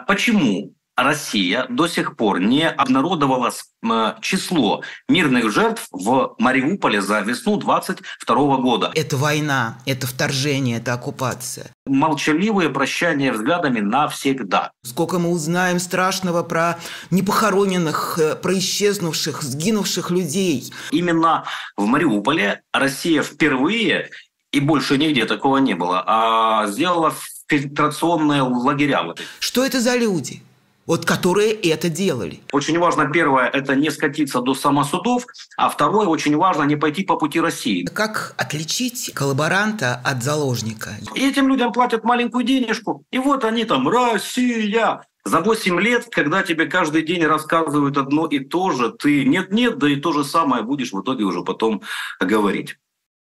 Почему Россия до сих пор не обнародовала число мирных жертв в Мариуполе за весну 22 года? Это война, это вторжение, это оккупация. Молчаливые прощания взглядами навсегда. Сколько мы узнаем страшного про непохороненных, про исчезнувших, сгинувших людей. Именно в Мариуполе Россия впервые, и больше нигде такого не было, сделала фильтрационные лагеря. Что это за люди? Которые это делали. Очень важно, первое, это не скатиться до самосудов, а второе, очень важно, не пойти по пути России. Как отличить коллаборанта от заложника? И этим людям платят маленькую денежку, и вот они там «Россия». За 8 лет, когда тебе каждый день рассказывают одно и то же, ты нет-нет, да и то же самое будешь в итоге уже потом говорить.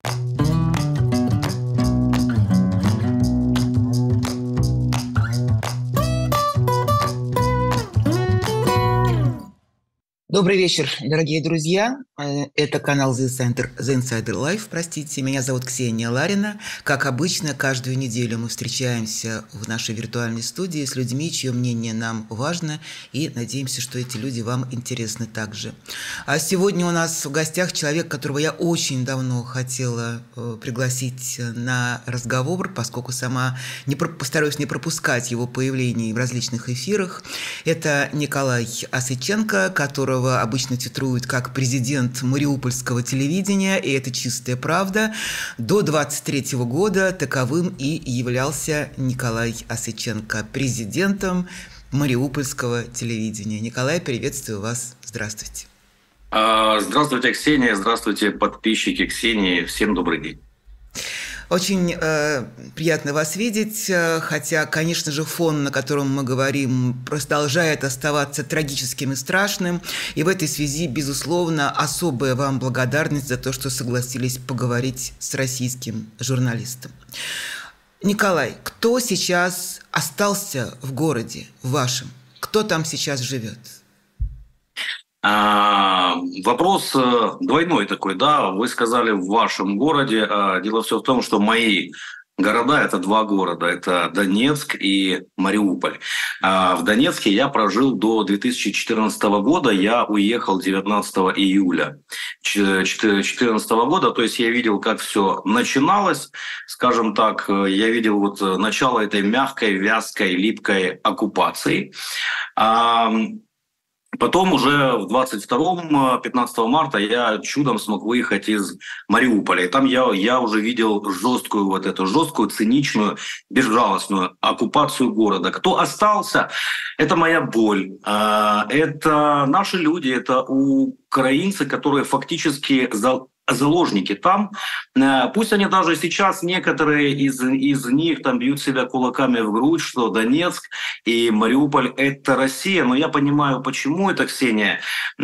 Добрый вечер, дорогие друзья. Это канал The Insider Life, Меня зовут Ксения Ларина. Как обычно, каждую неделю мы встречаемся в нашей виртуальной студии с людьми, чье мнение нам важно, и надеемся, что эти люди вам интересны также. А сегодня у нас в гостях человек, которого я очень давно хотела пригласить на разговор, поскольку сама постараюсь не пропускать его появление в различных эфирах. Это Николай Осыченко, которого обычно титруют как президент мариупольского телевидения, и это чистая правда. До 23 года таковым и являлся Николай Осыченко, президентом мариупольского телевидения. Николай, приветствую вас. Здравствуйте. Здравствуйте, Ксения. Здравствуйте, подписчики Ксении. Всем добрый день. Очень приятно вас видеть, хотя, конечно же, фон, на котором мы говорим, продолжает оставаться трагическим и страшным. И в этой связи, безусловно, особая вам благодарность за то, что согласились поговорить с российским журналистом. Николай, кто сейчас остался в городе вашем? Кто там сейчас живет? Вопрос двойной такой, да. Вы сказали в вашем городе. Дело все в том, что мои города – это два города. Это Донецк и Мариуполь. В Донецке я прожил до 2014 года. Я уехал 19 июля 2014 года. То есть я видел, как все начиналось, скажем так. Я видел начало этой мягкой, вязкой, липкой оккупации. Потом уже в 22-м, 15 марта я чудом смог выехать из Мариуполя. И там я уже видел жесткую, циничную, безжалостную оккупацию города. Кто остался? Это моя боль. Это наши люди, это украинцы, которые фактически заложники там. Пусть они даже сейчас, некоторые из них там бьют себя кулаками в грудь, что Донецк и Мариуполь – это Россия. Но я понимаю, почему это, Ксения.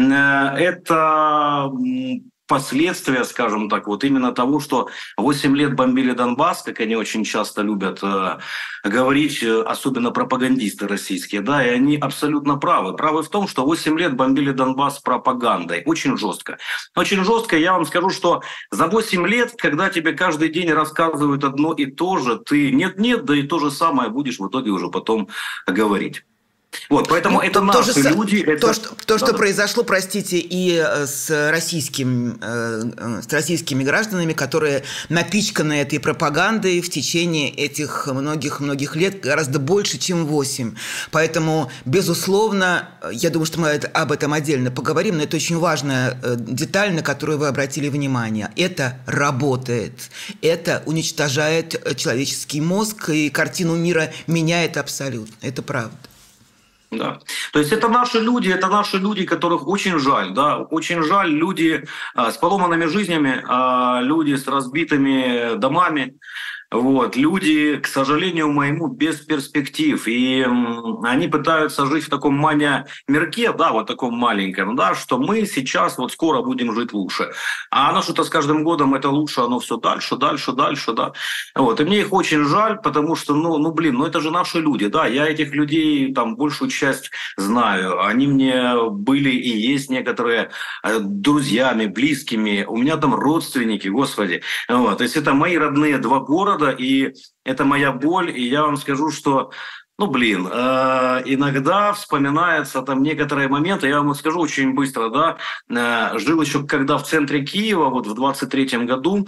Это последствия, скажем так, именно того, что 8 лет бомбили Донбасс, как они очень часто любят говорить, особенно пропагандисты российские, да, и они абсолютно правы. Правы в том, что 8 лет бомбили Донбасс пропагандой. Очень жестко. Очень жестко. Я вам скажу, что за 8 лет, когда тебе каждый день рассказывают одно и то же, ты нет-нет, да и то же самое будешь в итоге уже потом говорить. Поэтому это наши люди. Что произошло, простите, и с российскими гражданами, которые напичканы этой пропагандой в течение этих многих-многих лет, гораздо больше, чем 8. Поэтому, безусловно, я думаю, что мы об этом отдельно поговорим, но это очень важная деталь, на которую вы обратили внимание. Это работает. Это уничтожает человеческий мозг, и картину мира меняет абсолютно. Это правда. Да. То есть это наши люди, которых очень жаль, да, очень жаль, люди с поломанными жизнями, люди с разбитыми домами, люди, к сожалению моему, без перспектив. И они пытаются жить в таком мирке, да, таком маленьком, да, что мы сейчас скоро будем жить лучше. А оно что-то с каждым годом это лучше, оно все дальше, да. И мне их очень жаль, потому что, это же наши люди, да. Я этих людей там большую часть знаю. Они мне были и есть некоторые друзьями, близкими. У меня там родственники, господи. То есть это мои родные два города, и это моя боль. И я вам скажу, что Ну, блин, иногда вспоминаются там некоторые моменты, я вам вот скажу очень быстро, да, жил еще когда в центре Киева, вот в 23-м году,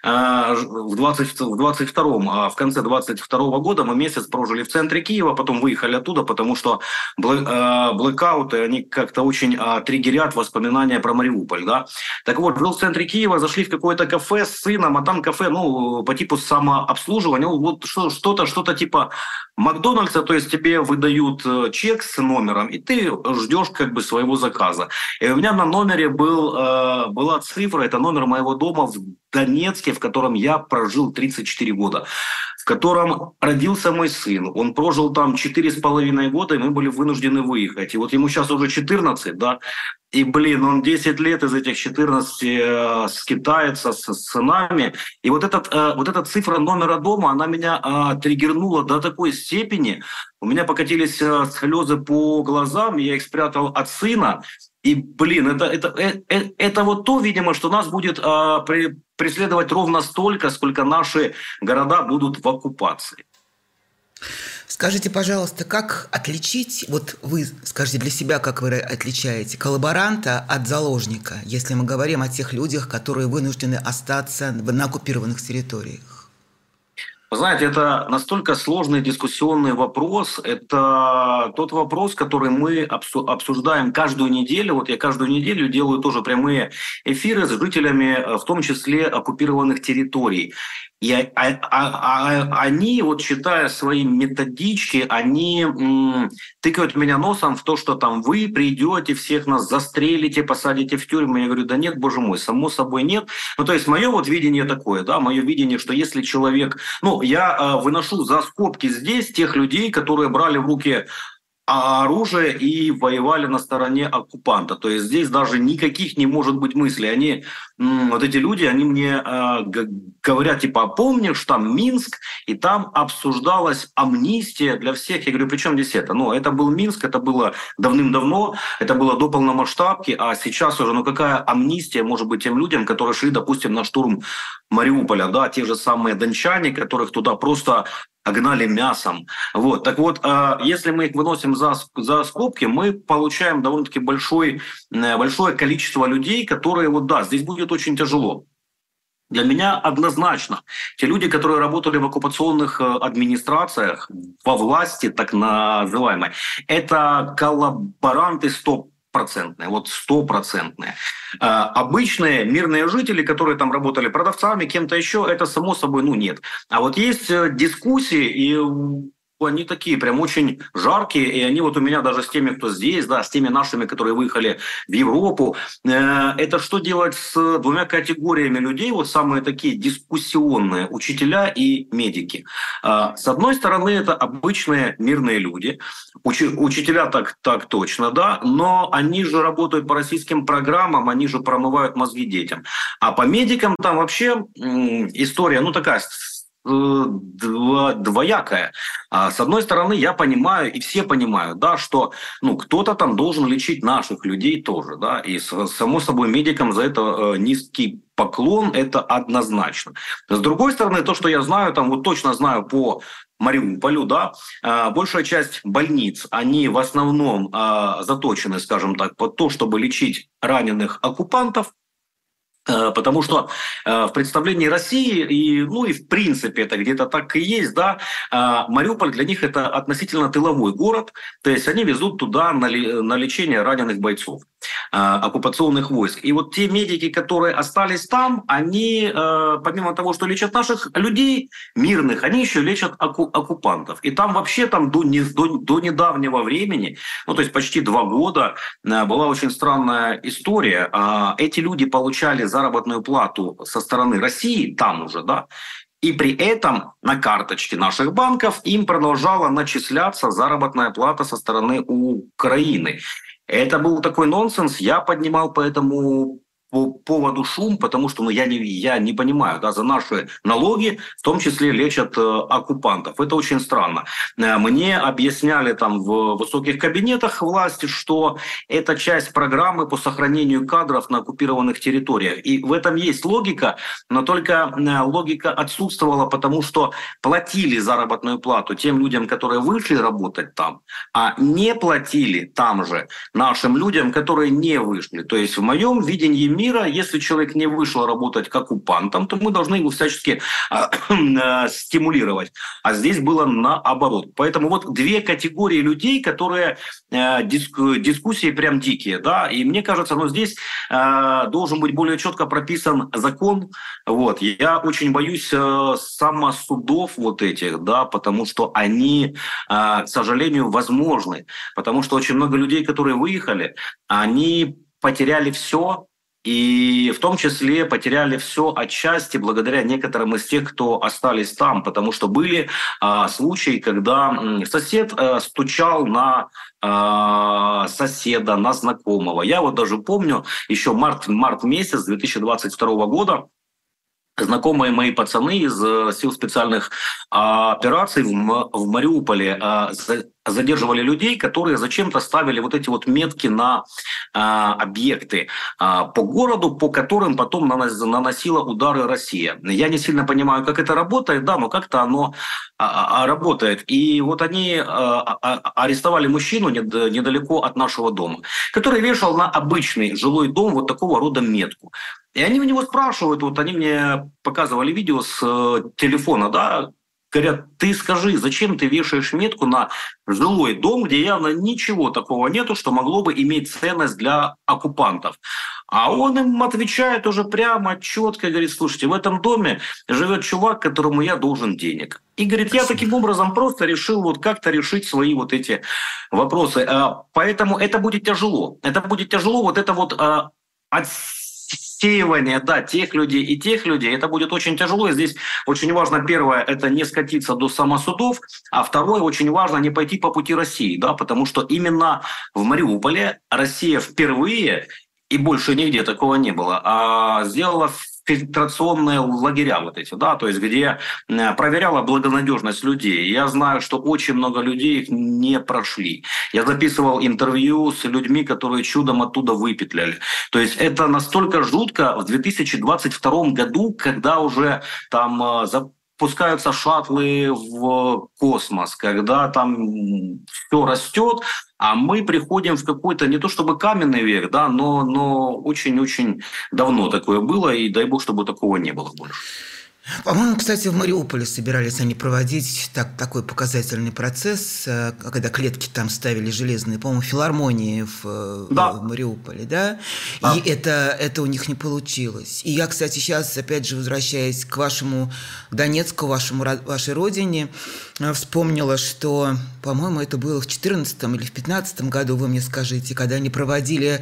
в 22-м, а в конце 22-го года мы месяц прожили в центре Киева, потом выехали оттуда, потому что блэкауты, они как-то очень триггерят воспоминания про Мариуполь, да. Так вот, жил в центре Киева, зашли в какое-то кафе с сыном, а там кафе, ну, по типу самообслуживания, ну, вот что-то типа Макдональдса, то есть тебе выдают чек с номером, и ты ждешь как бы своего заказа. И у меня на номере была цифра, это номер моего дома в Донецке, в котором я прожил 34 года, в котором родился мой сын. Он прожил там 4,5 года, и мы были вынуждены выехать. И вот ему сейчас уже 14, да, и, блин, он 10 лет из этих 14 скитается с сынами. И вот эта цифра номера дома, она меня триггернула до такой степени. У меня покатились слезы по глазам, я их спрятал от сына. И, блин, это вот то, видимо, что нас будет преследовать ровно столько, сколько наши города будут в оккупации. Скажите, пожалуйста, как отличить, вот вы скажите для себя, как вы отличаете коллаборанта от заложника, если мы говорим о тех людях, которые вынуждены остаться на оккупированных территориях? Вы знаете, это настолько сложный дискуссионный вопрос. Это тот вопрос, который мы обсуждаем каждую неделю. Вот я каждую неделю делаю тоже прямые эфиры с жителями, в том числе оккупированных территорий. И они, вот читая свои методички, они тыкают меня носом в то, что там вы придете, всех нас застрелите, посадите в тюрьму. Я говорю, да нет, боже мой, само собой нет. Ну, то есть мое вот видение такое, да, мое видение, что если человек... Ну, я выношу за скобки здесь тех людей, которые брали в руки оружие и воевали на стороне оккупанта. То есть здесь даже никаких не может быть мыслей. Они, вот эти люди, они мне говорят, типа, помнишь, там Минск, и там обсуждалась амнистия для всех. Я говорю, при чем здесь это? Ну, это был Минск, это было давным-давно, это было до полномасштабки, а сейчас уже, ну, какая амнистия может быть тем людям, которые шли, допустим, на штурм Мариуполя, да, те же самые дончане, которых туда просто огнали мясом. Вот. Так вот, если мы их выносим за скобки, мы получаем довольно-таки большое количество людей, которые, вот да, здесь будет очень тяжело. Для меня однозначно те люди, которые работали в оккупационных администрациях, во власти так называемой, это коллаборанты 100%, вот 100%. Обычные мирные жители, которые там работали продавцами, кем-то еще, это само собой, ну, нет. А вот есть дискуссии, и они такие прям очень жаркие, и они вот у меня даже с теми, кто здесь, да, с теми нашими, которые выехали в Европу. Это что делать с двумя категориями людей, вот самые такие дискуссионные, учителя и медики. С одной стороны, это обычные мирные люди, учителя так точно, да, но они же работают по российским программам, они же промывают мозги детям. А по медикам там вообще история, ну, такая двоякая. С одной стороны, я понимаю, и все понимают, да, что ну, кто-то там должен лечить наших людей тоже, да, и само собой медикам за это низкий поклон, это однозначно. С другой стороны, то, что я знаю, там вот точно знаю по Мариуполю, да, большая часть больниц, они в основном заточены, скажем так, под то, чтобы лечить раненых оккупантов. Потому что в представлении России, и в принципе это где-то так и есть, да, Мариуполь для них это относительно тыловой город, то есть они везут туда на лечение раненых бойцов оккупационных войск. И вот те медики, которые остались там, они, помимо того, что лечат наших людей мирных, они еще лечат оккупантов. И там вообще там до недавнего времени, ну то есть почти 2 года, была очень странная история. Эти люди получали заработную плату со стороны России, там уже, да, и при этом на карточке наших банков им продолжала начисляться заработная плата со стороны Украины. Это был такой нонсенс. Я поднимал по этому по поводу шум, потому что я не понимаю, да, за наши налоги в том числе лечат оккупантов. Это очень странно. Мне объясняли там в высоких кабинетах власти, что это часть программы по сохранению кадров на оккупированных территориях. И в этом есть логика, но только логика отсутствовала, потому что платили заработную плату тем людям, которые вышли работать там, а не платили там же нашим людям, которые не вышли. То есть в моем видении мира, если человек не вышел работать к оккупантам, то мы должны его всячески стимулировать. А здесь было наоборот. Поэтому вот две категории людей, которые дискуссии прям дикие. Да? И мне кажется, здесь должен быть более четко прописан закон. Вот. Я очень боюсь самосудов вот этих, да, потому что они, к сожалению, возможны. Потому что очень много людей, которые выехали, они потеряли все, и в том числе потеряли все отчасти благодаря некоторым из тех, кто остались там, потому что были случаи, когда сосед стучал на соседа, на знакомого. Я вот даже помню еще март месяц 2022 года, знакомые мои пацаны из сил специальных операций в Мариуполе задерживали людей, которые зачем-то ставили вот эти вот метки на объекты по городу, по которым потом наносила удары Россия. Я не сильно понимаю, как это работает, да, но как-то оно работает. И вот они арестовали мужчину недалеко от нашего дома, который вешал на обычный жилой дом вот такого рода метку. И они у него спрашивают, вот они мне показывали видео с телефона, да, говорят, ты скажи, зачем ты вешаешь метку на жилой дом, где явно ничего такого нету, что могло бы иметь ценность для оккупантов. А он им отвечает уже прямо, четко, говорит, слушайте, в этом доме живет чувак, которому я должен денег. И говорит, я таким образом просто решил вот как-то решить свои вот эти вопросы. Поэтому это будет тяжело. Это будет тяжело, вот это вот отсеивание, да, тех людей и тех людей, это будет очень тяжело. И здесь очень важно, первое, это не скатиться до самосудов, а второе, очень важно не пойти по пути России, да, потому что именно в Мариуполе Россия впервые, и больше нигде такого не было, сделала фильтрационные лагеря вот эти, да, то есть где проверяла благонадежность людей. Я знаю, что очень много людей их не прошли. Я записывал интервью с людьми, которые чудом оттуда выпетляли. То есть это настолько жутко в 2022 году, когда уже там запускаются шаттлы в космос, когда там все растет, а мы приходим в какой-то, не то чтобы каменный век, да, но очень-очень давно такое было, и дай бог, чтобы такого не было больше. По-моему, кстати, в Мариуполе собирались они проводить такой показательный процесс, когда клетки там ставили железные, по-моему, филармонии в Мариуполе, да? И это у них не получилось. И я, кстати, сейчас, опять же, возвращаясь к вашему Донецку, вашей родине, вспомнила, что, по-моему, это было в 2014 или в 2015 году, вы мне скажите, когда они проводили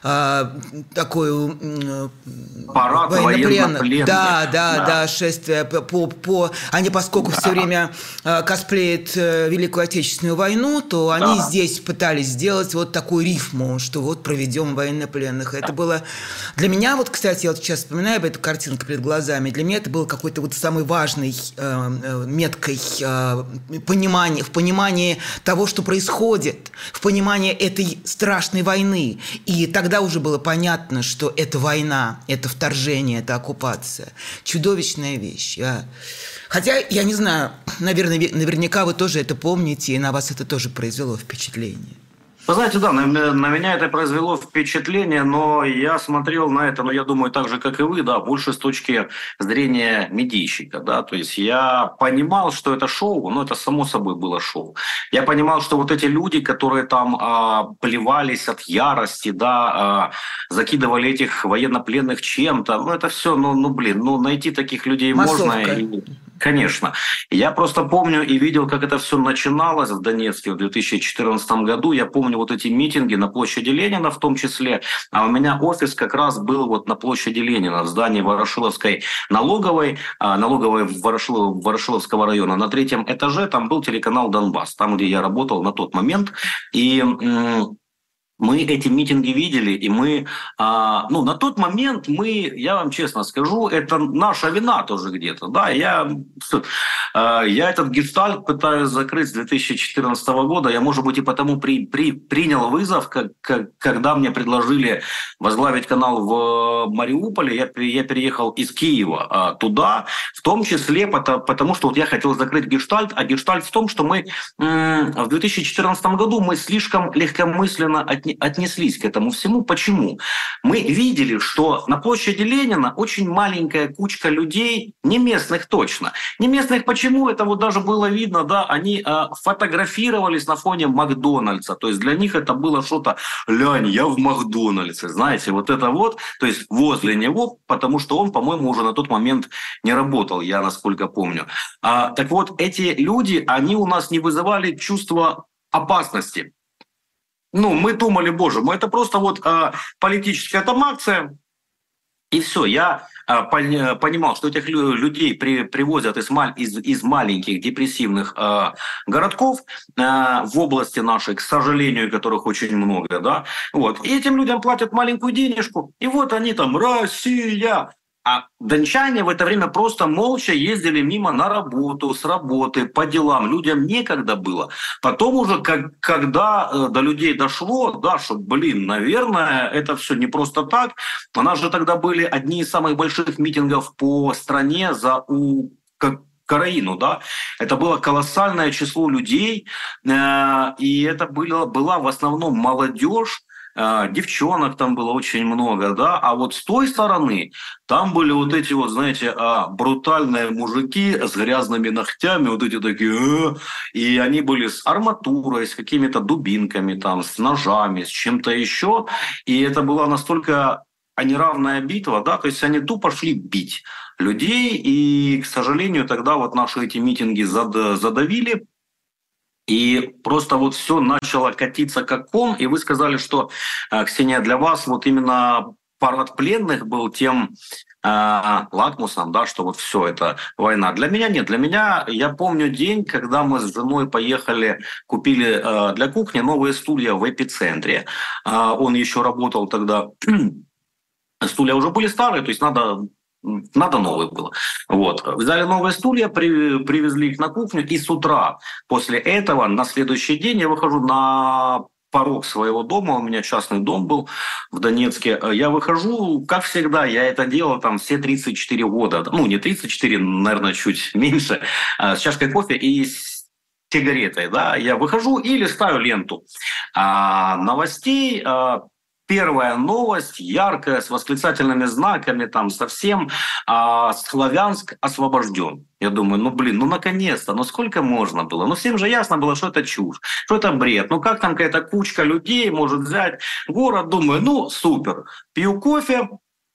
такую парад военнопленных. Да, шествие они, поскольку все время косплеят Великую Отечественную войну, то они здесь пытались сделать вот такую рифму, что вот проведем военнопленных. Это было для меня, вот, кстати, я вот сейчас вспоминаю эту картинку перед глазами, для меня это было какой-то вот самой важной меткой в понимании того, что происходит, в понимании этой страшной войны. И тогда уже было понятно, что это война, это вторжение, это оккупация. Чудовищная вещь. Хотя, я не знаю, наверняка вы тоже это помните, и на вас это тоже произвело впечатление. Вы знаете, да, на меня это произвело впечатление, но я смотрел на это, я думаю, так же, как и вы, да, больше с точки зрения медийщика, да, то есть я понимал, что это шоу, но это само собой было шоу. Я понимал, что вот эти люди, которые там плевались от ярости, да, закидывали этих военнопленных чем-то, это все, найти таких людей массовка. Можно. Конечно. Я просто помню и видел, как это все начиналось в Донецке в 2014 году. Я помню вот эти митинги на площади Ленина в том числе. А у меня офис как раз был вот на площади Ленина, в здании Ворошиловской налоговой Ворошиловского района. На 3-м этаже там был телеканал «Донбасс», там, где я работал на тот момент. И Мы эти митинги видели, и мы, на тот момент я вам честно скажу, это наша вина тоже где-то, да, я этот гештальт пытаюсь закрыть с 2014 года, я, может быть, и потому принял вызов, когда мне предложили возглавить канал в Мариуполе, я переехал из Киева туда, в том числе потому, что вот я хотел закрыть гештальт, а гештальт в том, что мы в 2014 году мы слишком легкомысленно отнеслись к этому всему. Почему? Мы видели, что на площади Ленина очень маленькая кучка людей, не местных точно. Не местных почему? Это вот даже было видно, да, они фотографировались на фоне Макдональдса. То есть для них это было что-то, лянь, я в Макдональдсе, знаете, вот это вот, то есть возле него, потому что он, по-моему, уже на тот момент не работал, я насколько помню. Так вот, эти люди, они у нас не вызывали чувство опасности. Мы думали, боже мой, это просто вот политическая там акция, и все. Я понимал, что этих людей привозят из маленьких депрессивных городков в области нашей, к сожалению, которых очень много, да, вот. И этим людям платят маленькую денежку, и вот они там «Россия». А дончане в это время просто молча ездили мимо на работу, с работы, по делам. Людям некогда было. Потом уже, когда до людей дошло, да, что, наверное, это все не просто так. У нас же тогда были одни из самых больших митингов по стране за Украину, да, это было колоссальное число людей, и это была в основном молодежь, девчонок там было очень много, да, а вот с той стороны там были вот эти вот, знаете, брутальные мужики с грязными ногтями, вот эти такие, и они были с арматурой, с какими-то дубинками там, с ножами, с чем-то еще, и это была настолько неравная битва, да, то есть они тупо шли бить людей, и, к сожалению, тогда вот наши эти митинги задавили. И просто вот все начало катиться как ком. И вы сказали, что, Ксения, для вас вот именно парад пленных был тем лакмусом, да, что вот все это война. Для меня нет. Для меня, я помню день, когда мы с женой поехали, купили для кухни новые стулья в эпицентре. Он еще работал тогда. Стулья уже были старые, то есть надо новые было. Вот. Взяли новые стулья, привезли их на кухню, и с утра после этого, на следующий день, я выхожу на порог своего дома, у меня частный дом был в Донецке, я выхожу, как всегда, я это делал там все 34 года, не 34, наверное, чуть меньше, с чашкой кофе и с сигаретой, да, я выхожу и листаю ленту новостей. Первая новость, яркая, с восклицательными знаками, там совсем, Славянск освобожден. Я думаю, наконец-то, сколько можно было? Всем же ясно было, что это чушь, что это бред. Как там какая-то кучка людей может взять город? Думаю, супер. Пью кофе,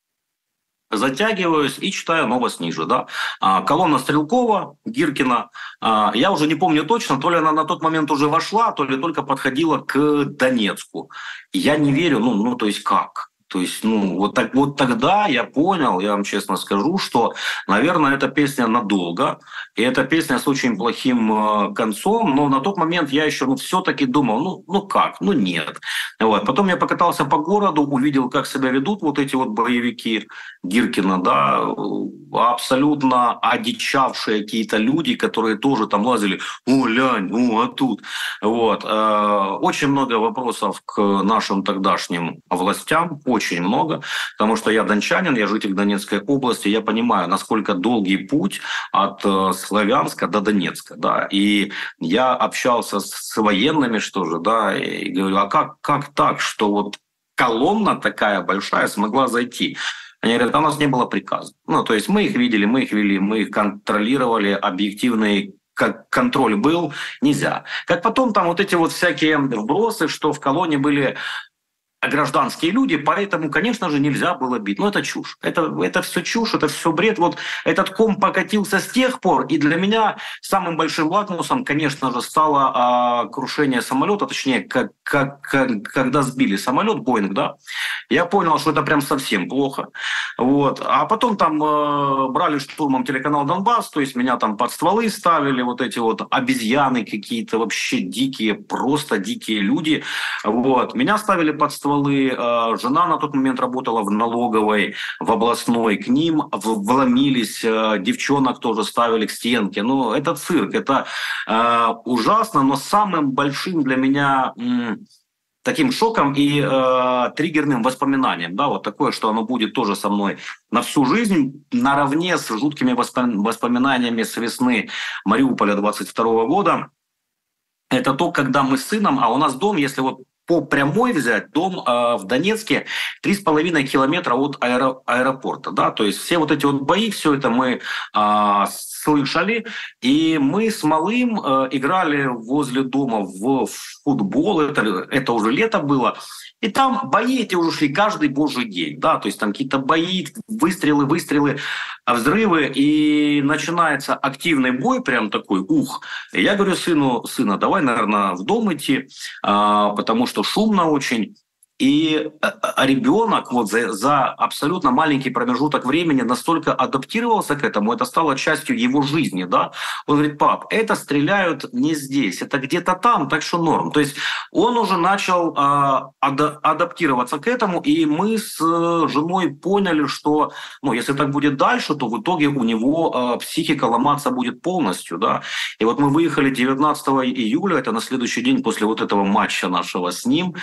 затягиваюсь и читаю новость ниже. Да? Колонна Стрелкова, Гиркина. Я уже не помню точно, то ли она на тот момент уже вошла, то ли только подходила к Донецку. Я не верю, то есть как? То есть, вот тогда я понял, я вам честно скажу, что, наверное, эта песня надолго, и эта песня с очень плохим концом, но на тот момент я еще все-таки думал, как, нет. Вот. Потом я покатался по городу, увидел, как себя ведут вот эти вот боевики Гиркина, да, абсолютно одичавшие какие-то люди, которые тоже там лазили, лянь, а тут. Вот. Очень много вопросов к нашим тогдашним властям, очень много, потому что я дончанин, я житель Донецкой области, я понимаю, насколько долгий путь от Славянска до Донецка, да, и я общался с военными, что же, да, и говорю, а как так, что вот колонна такая большая смогла зайти? Они говорят, у нас не было приказа. То есть мы их видели, мы их вели, мы их контролировали, объективный контроль был, нельзя. Как потом там вот эти вот всякие вбросы, что в колонне были гражданские люди, поэтому, конечно же, нельзя было бить. Но это чушь. Это все чушь, это все бред. Вот этот ком покатился с тех пор, и для меня самым большим лакмусом, конечно же, стало крушение самолета, точнее, когда сбили самолет, Боинг, да, я понял, что это прям совсем плохо. Вот. А потом там брали штурмом телеканал «Донбасс», то есть меня там под стволы ставили, вот эти вот обезьяны какие-то, вообще дикие, просто дикие люди. Вот. Меня ставили под стволы. Жена на тот момент работала в налоговой, в областной. К ним вломились, девчонок тоже ставили к стенке. Ну, это цирк, это ужасно, но самым большим для меня таким шоком и триггерным воспоминанием, да, вот такое, что оно будет тоже со мной на всю жизнь, наравне с жуткими воспоминаниями с весны Мариуполя 22 года. Это то, когда мы с сыном, а у нас дом, если вот по прямой взять, дом в Донецке 3,5 километра от аэропорта. Да? То есть все вот эти вот бои, все это мы слышали. И мы с малым играли возле дома в футбол. Это уже лето было. И там бои эти уже шли каждый божий день. Да? То есть там какие-то бои, выстрелы, взрывы. И начинается активный бой, прям такой, ух. И я говорю сына, давай, наверное, в дом идти, потому что шумно очень. И ребенок вот за абсолютно маленький промежуток времени настолько адаптировался к этому, это стало частью его жизни. Да? Он говорит, пап, это стреляют не здесь, это где-то там, так что норм. То есть он уже начал адаптироваться к этому, и мы с женой поняли, что если так будет дальше, то в итоге у него психика ломаться будет полностью. Да? И вот мы выехали 19 июля, это на следующий день после вот этого матча нашего с ним.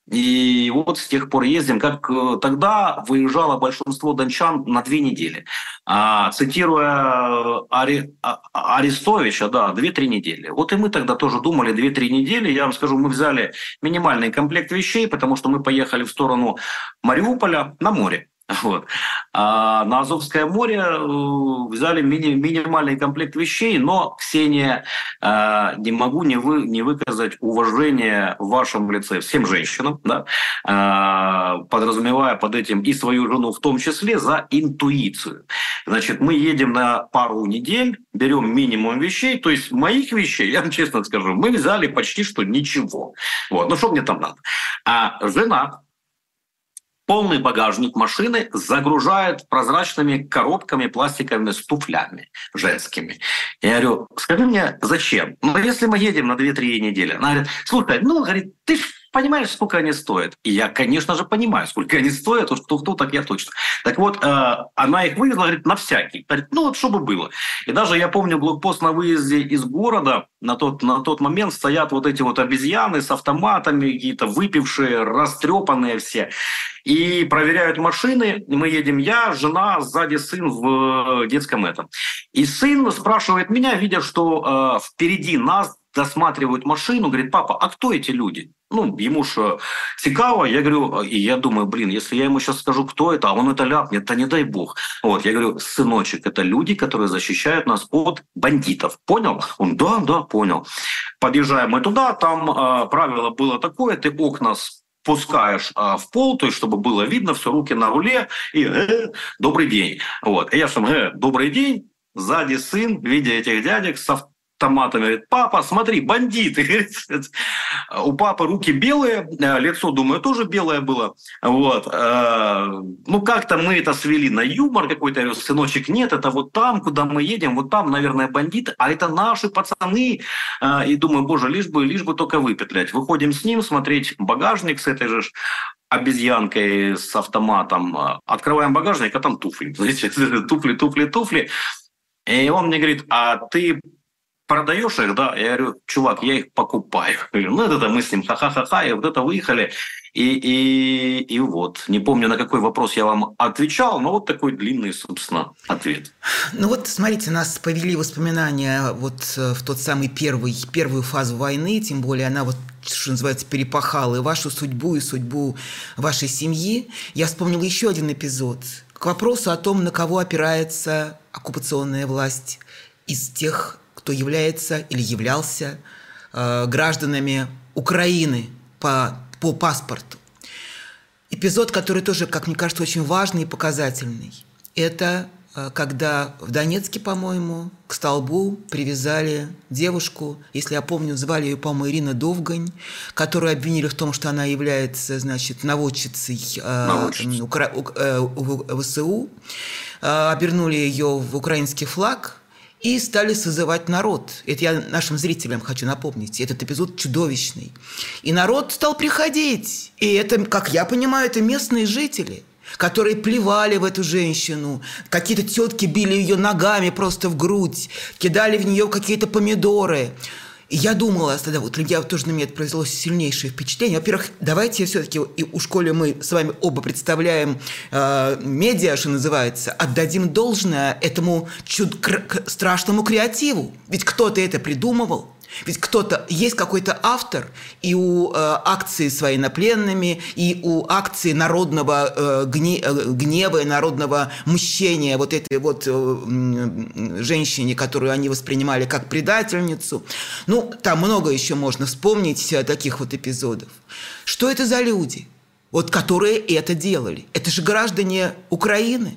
И вот с тех пор ездим, как тогда выезжало большинство дончан на 2 недели. Цитируя Арестовича, да, 2-3 недели. Вот и мы тогда тоже думали 2-3 недели. Я вам скажу, мы взяли минимальный комплект вещей, потому что мы поехали в сторону Мариуполя на море. Вот. А на Азовское море взяли минимальный комплект вещей, но, Ксения, не могу не выказать уважение в вашем лице всем женщинам, да, подразумевая под этим и свою жену в том числе, за интуицию. Значит, мы едем на пару недель, берем минимум вещей, то есть моих вещей, я вам честно скажу, мы взяли почти что ничего. Вот. Ну что мне там надо? А жена полный багажник машины загружает прозрачными коробками пластиковыми с туфлями женскими. Я говорю, скажи мне, зачем? Если мы едем на 2-3 недели. Она говорит, слушай, говорит, ты ж понимаешь, сколько они стоят? И я, конечно же, понимаю, сколько они стоят. Уж кто, так я точно. Так вот, она их вывезла, говорит, на всякий. Говорит, вот чтобы было. И даже я помню блокпост на выезде из города. На тот момент стоят вот эти вот обезьяны с автоматами, какие-то выпившие, растрепанные все. И проверяют машины. Мы едем я, жена, сзади сын в детском этом. И сын спрашивает меня, видя, что впереди нас досматривают машину, говорит, папа, а кто эти люди? Ему же цікаво. Я говорю, и я думаю, если я ему сейчас скажу, кто это, а он это ляпнет, да не дай бог. Вот, я говорю, сыночек, это люди, которые защищают нас от бандитов. Понял? Он, да, понял. Подъезжаем мы туда, там правило было такое, ты окна спускаешь в пол, то есть чтобы было видно, все, руки на руле, и добрый день. Вот. И я же добрый день, сзади сын, видя этих дядек с автоматами, говорит, папа, смотри, бандиты. У папы руки белые, лицо, думаю, тоже белое было. Вот. Как-то мы это свели на юмор какой-то. Я говорю, сыночек, нет, это вот там, куда мы едем, вот там, наверное, бандиты, а это наши пацаны. И думаю, боже, лишь бы только выпетлять. Выходим с ним смотреть багажник с этой же обезьянкой с автоматом. Открываем багажник, а там туфли. Знаете, туфли. И он мне говорит, а ты продаешь их, да? Я говорю, чувак, я их покупаю. Я говорю, это мы с ним ха-ха-ха-ха, и вот это выехали. И вот, не помню, на какой вопрос я вам отвечал, но вот такой длинный, собственно, ответ. Смотрите, нас повели воспоминания вот в тот самый первую фазу войны, тем более она что называется, перепахала и вашу судьбу, и судьбу вашей семьи. Я вспомнила еще один эпизод. К вопросу о том, на кого опирается оккупационная власть из тех, кто является или являлся гражданами Украины по паспорту. Эпизод, который тоже, как мне кажется, очень важный и показательный. Это когда в Донецке, по-моему, к столбу привязали девушку, если я помню, звали ее, по-моему, Ирина Довгань, которую обвинили в том, что она является, значит, наводчицей ВСУ, обернули ее в украинский флаг и стали созывать народ. Это я нашим зрителям хочу напомнить. Этот эпизод чудовищный. И народ стал приходить. И это, как я понимаю, это местные жители, которые плевали в эту женщину. Какие-то тетки били ее ногами просто в грудь, кидали в нее какие-то помидоры. И я думала тогда, вот тоже на меня это произвело сильнейшее впечатление. Во-первых, давайте все-таки, у школы мы с вами оба представляем медиа, что называется, отдадим должное этому страшному креативу. Ведь кто-то это придумывал. Ведь кто-то, есть какой-то автор и у акции с военнопленными, и у акции народного гнева и народного мщения вот этой вот женщине, которую они воспринимали как предательницу. Ну, там много еще можно вспомнить таких вот эпизодов. Что это за люди, вот, которые это делали? Это же граждане Украины.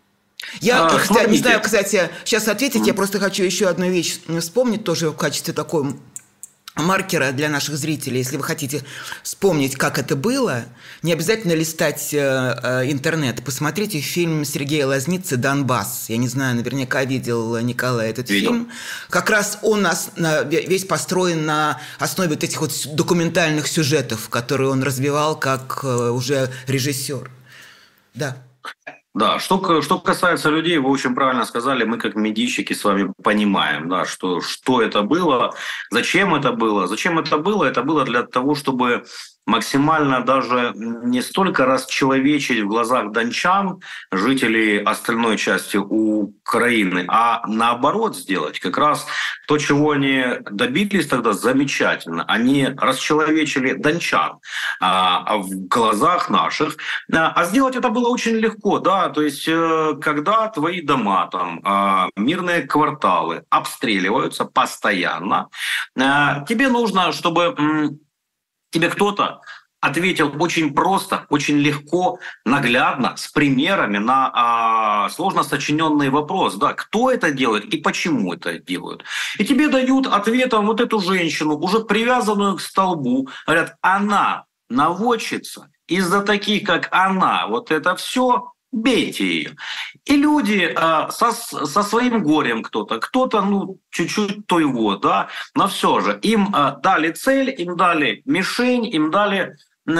Я не знаю, кстати, сейчас ответить, я просто хочу еще одну вещь вспомнить тоже в качестве такой маркера для наших зрителей. Если вы хотите вспомнить, как это было, не обязательно листать интернет. Посмотрите фильм Сергея Лазницы «Донбасс». Я не знаю, наверняка видел, Николай, этот фильм. Как раз он весь построен на основе вот этих вот документальных сюжетов, которые он развивал как уже режиссер. Да. Да, что касается людей, вы очень правильно сказали, мы как медийщики с вами понимаем, да, что это было, зачем это было. Зачем это было? Это было для того, чтобы максимально даже не столько расчеловечить в глазах дончан, жителей остальной части Украины, а наоборот сделать как раз то, чего они добились тогда замечательно. Они расчеловечили дончан в глазах наших, а сделать это было очень легко, да, то есть когда твои дома, там, мирные кварталы обстреливаются постоянно, тебе нужно, чтобы тебе кто-то ответил очень просто, очень легко, наглядно, с примерами на сложно сочиненный вопрос. Да, кто это делает и почему это делают. И тебе дают ответом вот эту женщину, уже привязанную к столбу. Говорят, она наводчица. Из-за таких, как она, вот это все, бейте ее. И люди со своим горем кто-то, ну, чуть-чуть то его, да, но все же им дали цель, им дали мишень, им дали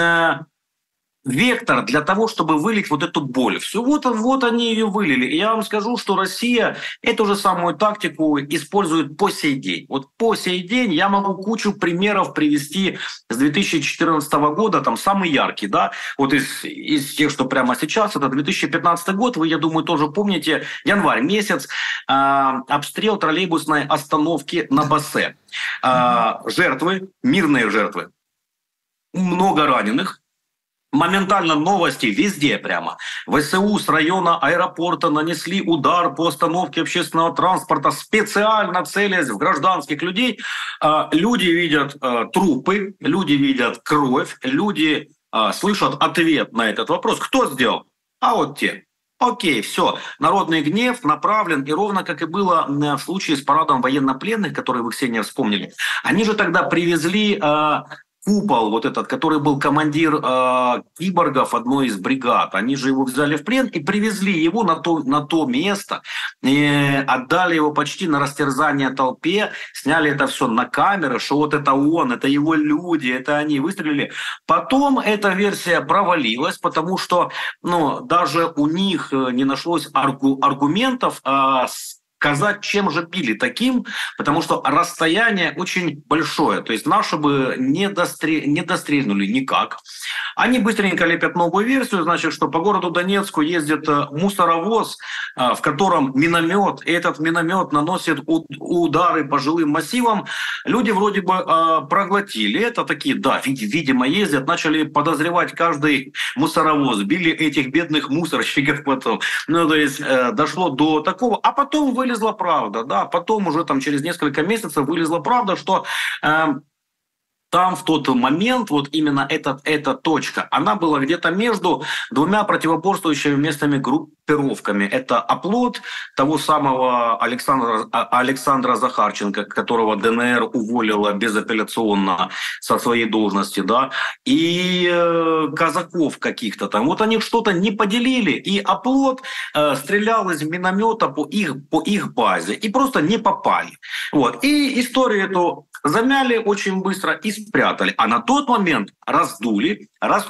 вектор для того, чтобы вылить вот эту боль. Все, вот они ее вылили. И я вам скажу, что Россия эту же самую тактику использует по сей день. Вот по сей день я могу кучу примеров привести с 2014 года, там самый яркий, да, вот из тех, что прямо сейчас, это 2015 год, вы, я думаю, тоже помните, январь месяц, обстрел троллейбусной остановки на Бассе. Жертвы, мирные жертвы, много раненых. Моментально новости везде прямо. ВСУ с района аэропорта нанесли удар по остановке общественного транспорта, специально целясь в гражданских людей. Люди видят трупы, люди видят кровь, люди слышат ответ на этот вопрос. Кто сделал? А вот те. Окей, все. Народный гнев направлен, и ровно как и было в случае с парадом военнопленных, который вы, Ксения, вспомнили. Они же тогда привезли Купол, вот этот, который был командир киборгов одной из бригад, они же его взяли в плен и привезли его на то место, и отдали его почти на растерзание толпе, сняли это все на камеры, что вот это он, это его люди, это они выстрелили. Потом эта версия провалилась, потому что даже у них не нашлось аргументов сказать, чем же били таким, потому что расстояние очень большое. То есть наши бы не дострельнули никак. Они быстренько лепят новую версию, значит, что по городу Донецку ездит мусоровоз, в котором миномет, и этот миномет наносит удары по жилым массивам. Люди вроде бы проглотили это, такие, да, видимо, ездят, начали подозревать каждый мусоровоз, били этих бедных мусорщиков потом. То есть дошло до такого, а потом вылезла правда, да, потом уже там через несколько месяцев вылезла правда, что там в тот момент вот именно эта точка, она была где-то между двумя противоборствующими местными группировками. Это оплот того самого Александра Захарченко, которого ДНР уволила безапелляционно со своей должности, да, и казаков каких-то там. Вот они что-то не поделили, и оплот стрелял из миномета по их базе, и просто не попали. Вот. И историю эту замяли очень быстро и спрятали. А на тот момент раздули,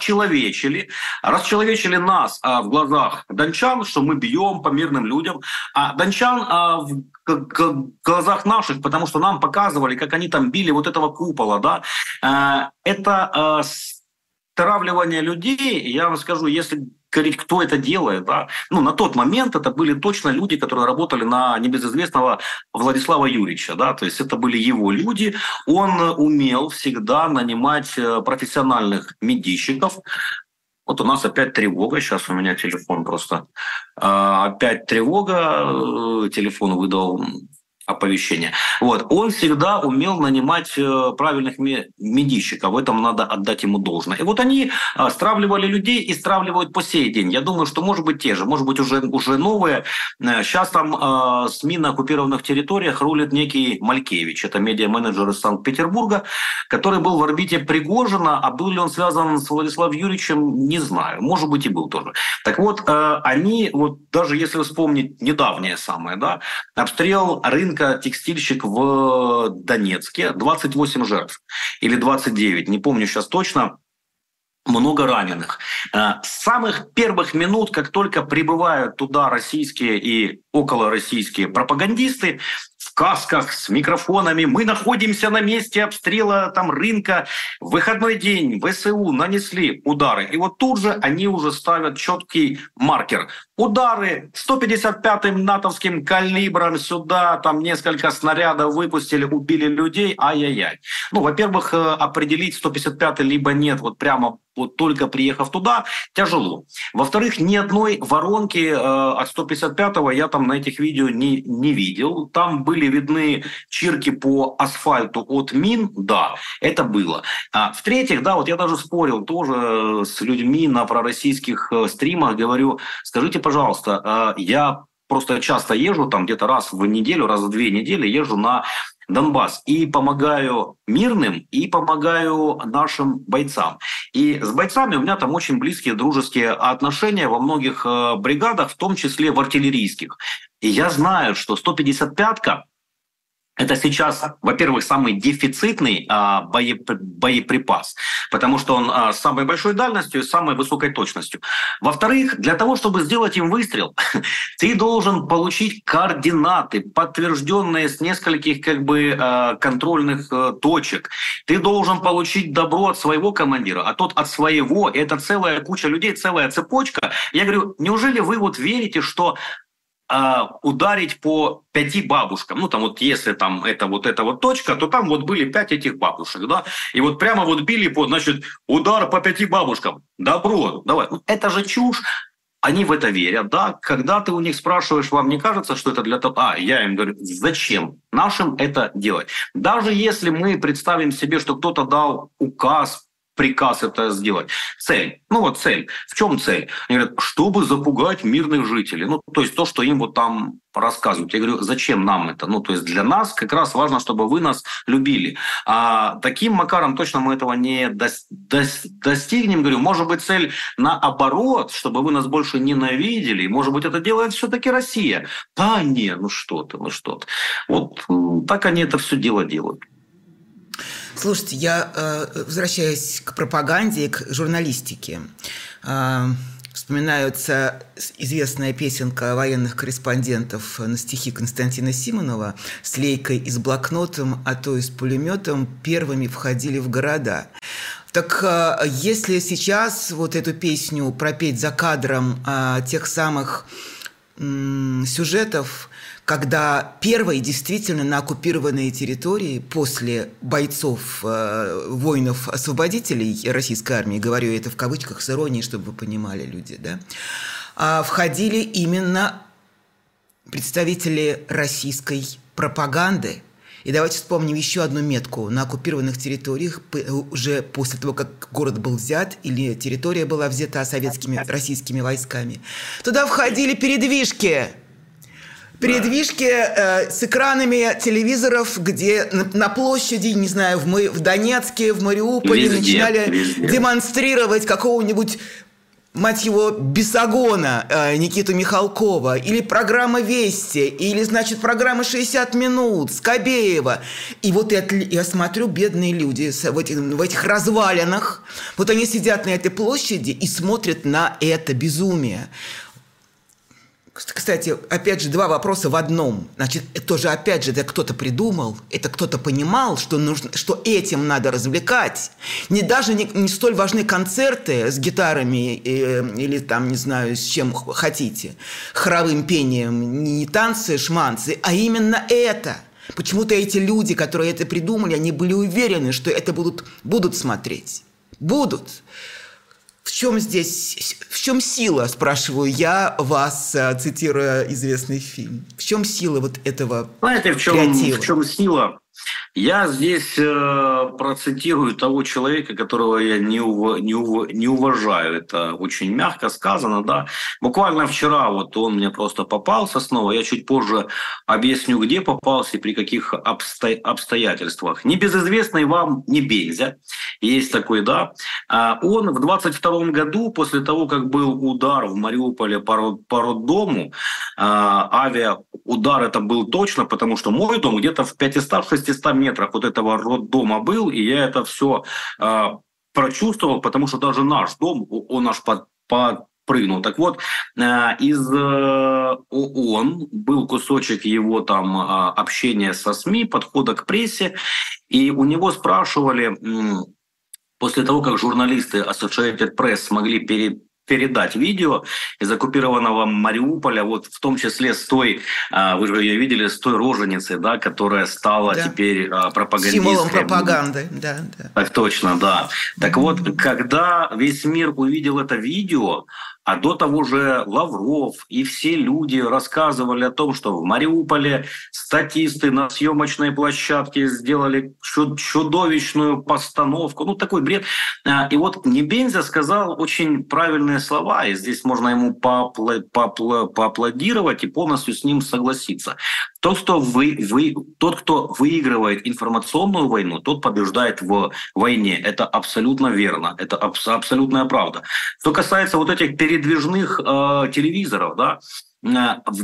расчеловечили нас в глазах дончан, что мы бьем по мирным людям, а дончан в глазах наших, потому что нам показывали, как они там били вот этого купола. Да? Это стравливание людей, я вам скажу, если говорить, кто это делает, да, ну, на тот момент это были точно люди, которые работали на небезызвестного Владислава Юрьевича, да, то есть это были его люди, он умел всегда нанимать профессиональных медийщиков. Вот у нас опять тревога, сейчас у меня телефон просто, опять тревога, телефон выдал оповещение. Вот. Он всегда умел нанимать правильных медийщиков. В этом надо отдать ему должное. И вот они стравливали людей и стравливают по сей день. Я думаю, что может быть те же, может быть уже новые. Сейчас там СМИ на оккупированных территориях рулит некий Малькевич. Это медиа-менеджер из Санкт-Петербурга, который был в орбите Пригожина, а был ли он связан с Владиславом Юрьевичем, не знаю. Может быть и был тоже. Так вот, они, вот даже если вспомнить недавнее самое, да, обстрел рынка текстильщик в Донецке, 28 жертв или 29, не помню сейчас точно, много раненых. С самых первых минут, как только прибывают туда российские и околороссийские пропагандисты, в касках с микрофонами, мы находимся на месте обстрела там рынка, в выходной день ВСУ нанесли удары. И вот тут же они уже ставят четкий маркер. Удары 155-м натовским калибром сюда, там несколько снарядов выпустили, убили людей, ай-яй-яй. Ну, во-первых, определить 155-й либо нет, вот прямо вот только приехав туда, тяжело. Во-вторых, ни одной воронки от 155-го я там на этих видео не видел. Там были видны чирки по асфальту от мин, да, это было. В-третьих, да, вот я даже спорил тоже с людьми на пророссийских стримах, говорю, скажите, пожалуйста, я просто часто езжу, там где-то раз в неделю, раз в 2 недели езжу на Донбасс и помогаю мирным, и помогаю нашим бойцам. И с бойцами у меня там очень близкие дружеские отношения во многих бригадах, в том числе в артиллерийских. И я знаю, что 155-ка это сейчас, во-первых, самый дефицитный боеприпас, потому что он с самой большой дальностью и самой высокой точностью. Во-вторых, для того, чтобы сделать им выстрел, ты должен получить координаты, подтвержденные с нескольких контрольных точек. Ты должен получить добро от своего командира, а тот от своего. Это целая куча людей, целая цепочка. Я говорю, неужели вы вот верите, что ударить по 5 бабушкам. Ну, там вот если там это вот точка, то там вот были 5 этих бабушек, да, и вот прямо вот били по, значит, удар по 5 бабушкам. Добро, давай. Это же чушь. Они в это верят, да. Когда ты у них спрашиваешь, вам не кажется, что это для того... я им говорю, зачем нашим это делать? Даже если мы представим себе, что кто-то дал указ, приказ это сделать. Цель. Ну вот цель. В чем цель? Они говорят, чтобы запугать мирных жителей. Ну, то есть то, что им вот там рассказывают. Я говорю, зачем нам это? Ну, то есть для нас как раз важно, чтобы вы нас любили. А таким макаром точно мы этого не достигнем. Говорю, может быть, цель наоборот, чтобы вы нас больше ненавидели. Может быть, это делает все-таки Россия. Да не, ну что ты. Вот так они это все дело делают. Слушайте, я возвращаюсь к пропаганде и к журналистике. Вспоминается известная песенка военных корреспондентов на стихи Константина Симонова с лейкой и с блокнотом, а то и с пулеметом первыми входили в города. Так если сейчас вот эту песню пропеть за кадром тех самых сюжетов, когда первой действительно на оккупированной территории после бойцов, воинов-освободителей российской армии, говорю это в кавычках с иронией, чтобы вы понимали, люди, да, входили именно представители российской пропаганды. И давайте вспомним еще одну метку. На оккупированных территориях, уже после того, как город был взят, или территория была взята советскими, российскими войсками, туда входили передвижки. Передвижки с экранами телевизоров, где на площади, не знаю, в Донецке, в Мариуполе начинали демонстрировать какого-нибудь, мать его, Бесогона, Никиту Михалкова, или программа «Вести», или, значит, программа «60 минут», Скобеева. И вот я смотрю, бедные люди в этих развалинах, вот они сидят на этой площади и смотрят на это безумие. Кстати, опять же, два вопроса в одном. Значит, тоже, опять же, это кто-то придумал, это кто-то понимал, что этим надо развлекать. Даже не столь важны концерты с гитарами или там, не знаю, с чем хотите, хоровым пением, не танцы, шманцы, а именно это. Почему-то эти люди, которые это придумали, они были уверены, что это будут смотреть. Будут. В чем сила, спрашиваю я вас, цитируя известный фильм? В чем сила вот этого креатива? В чем сила? Я здесь процитирую того человека, которого я не уважаю. Это очень мягко сказано, да. Буквально вчера вот он мне просто попался снова. Я чуть позже объясню, где попался и при каких обстоятельствах. Небезызвестный вам Небензя, есть такой, да. Он в 22 году, после того, как был удар в Мариуполе по роддому, авиаудар это был точно, потому что мой дом где-то в 500-600 метрах от этого роддома был, и я это все прочувствовал, потому что даже наш дом, он аж подпрыгнул. Так вот, из ООН был кусочек его там общения со СМИ, подхода к прессе, и у него спрашивали, после того, как журналисты Associated Press смогли передать видео из оккупированного Мариуполя, вот в том числе с той, вы же ее видели, с той роженицей, да, которая стала теперь пропагандисткой. Символом пропаганды, да. Так точно, да. Так вот, когда весь мир увидел это видео, а до того же Лавров и все люди рассказывали о том, что в Мариуполе статисты на съемочной площадке сделали чудовищную постановку. Ну, такой бред. И вот Небензя сказал очень правильные слова, и здесь можно ему поаплодировать и полностью с ним согласиться. Тот, кто выигрывает информационную войну, тот побеждает в войне. Это абсолютно верно. Это абсолютная правда. Что касается вот этих передвижных телевизоров, да, в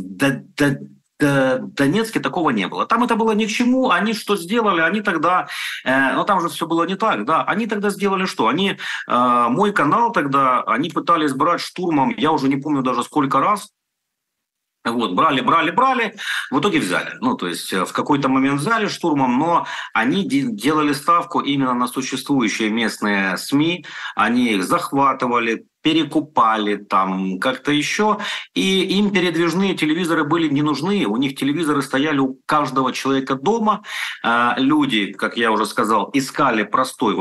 Донецке такого не было. Там это было ни к чему. Они что сделали? Они тогда... но там же все было не так, да. Они тогда сделали что? Они... мой канал тогда, они пытались брать штурмом, я уже не помню даже сколько раз. Вот, брали, в итоге взяли. Ну, то есть в какой-то момент взяли штурмом, но они делали ставку именно на существующие местные СМИ, они их захватывали, перекупали там как-то еще, и им передвижные телевизоры были не нужны, у них телевизоры стояли у каждого человека дома, люди, как я уже сказал, искали простой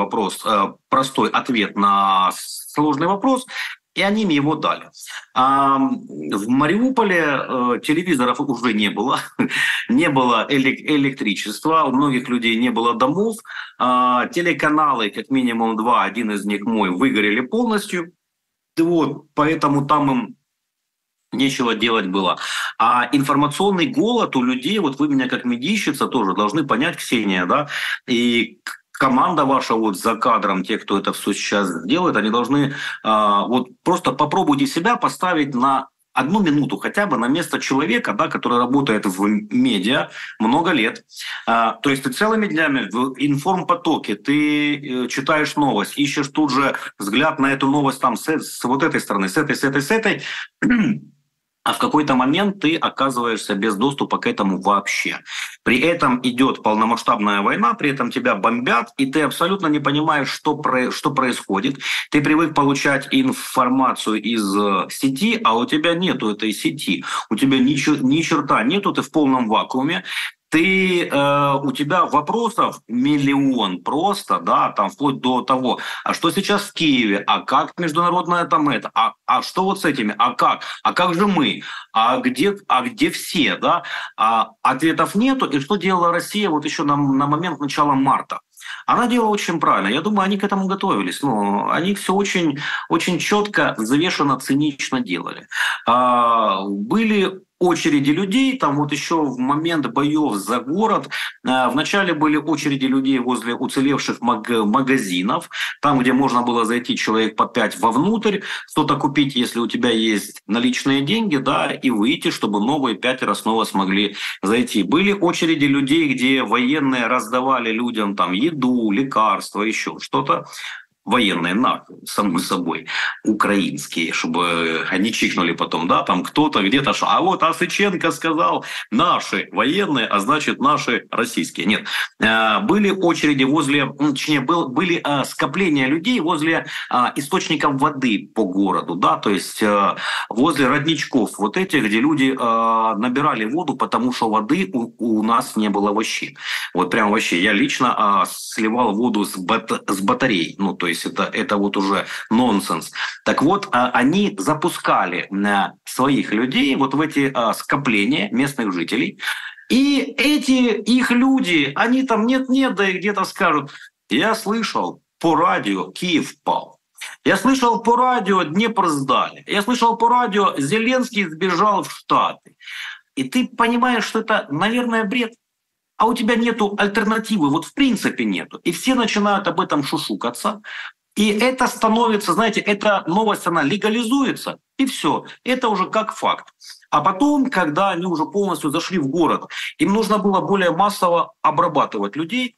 ответ на сложный вопрос, и они им его дали. В Мариуполе телевизоров уже не было, не было электричества, у многих людей не было домов, телеканалы, как минимум два, один из них мой, выгорели полностью, вот, поэтому там им нечего делать было. А информационный голод у людей, вот вы меня как медийщица тоже должны понять, Ксения, да, и команда ваша вот за кадром, те, кто это все сейчас делает, они должны вот просто попробуйте себя поставить на 1 минуту хотя бы на место человека, да, который работает в медиа много лет. То есть ты целыми днями в информпотоке, ты читаешь новость, ищешь тут же взгляд на эту новость там с вот этой стороны, с этой. А в какой-то момент ты оказываешься без доступа к этому вообще. При этом идет полномасштабная война, при этом тебя бомбят, и ты абсолютно не понимаешь, что происходит. Ты привык получать информацию из сети, а у тебя нету этой сети. У тебя ни черта нету, ты в полном вакууме. у тебя вопросов миллион просто, да, там вплоть до того, а что сейчас в Киеве, а как международное там это, а что вот с этими, а как же мы, а где все, да, ответов нету, и что делала Россия вот еще на момент начала марта? Она делала очень правильно. Я думаю, они к этому готовились. Но они все очень, очень четко, взвешенно, цинично делали. Были очереди людей, там вот еще в момент боев за город, вначале были очереди людей возле уцелевших магазинов, там, где можно было зайти человек по 5 вовнутрь, что-то купить, если у тебя есть наличные деньги, да, и выйти, чтобы новые 5 снова смогли зайти. Были очереди людей, где военные раздавали людям там еду, лекарства, еще что-то. Военные, само собой, украинские, чтобы они чихнули потом, да, там кто-то где-то, а вот Асыченко сказал, наши военные, а значит наши российские. Нет, были очереди возле, точнее, были скопления людей возле источников воды по городу, да, то есть возле родничков вот этих, где люди набирали воду, потому что воды у нас не было вообще. Вот прям вообще. Я лично сливал воду с батарей, ну, то есть это вот уже нонсенс. Так вот, они запускали своих людей вот в эти скопления местных жителей. И их люди, они там нет-нет, да и где-то скажут, я слышал по радио, Киев пал. Я слышал по радио, Днепр сдали. Я слышал по радио, Зеленский сбежал в Штаты. И ты понимаешь, что это, наверное, бред. А у тебя нету альтернативы, вот в принципе нету. И все начинают об этом шушукаться. И это становится, знаете, эта новость, она легализуется, и все. Это уже как факт. А потом, когда они уже полностью зашли в город, им нужно было более массово обрабатывать людей.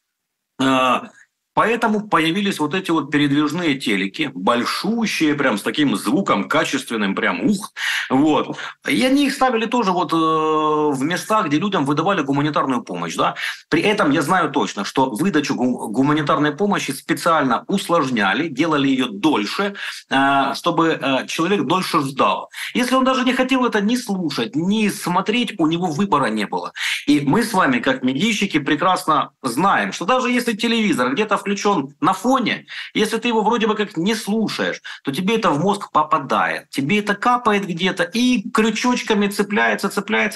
Поэтому появились вот эти вот передвижные телеки, большущие, прям с таким звуком качественным, прям ух, вот. И они их ставили тоже вот в местах, где людям выдавали гуманитарную помощь, да. При этом я знаю точно, что выдачу гуманитарной помощи специально усложняли, делали ее дольше, чтобы человек дольше ждал. Если он даже не хотел это ни слушать, ни смотреть, у него выбора не было. И мы с вами, как медийщики, прекрасно знаем, что даже если телевизор где-то включен на фоне, если ты его вроде бы как не слушаешь, то тебе это в мозг попадает. Тебе это капает где-то и крючочками цепляется.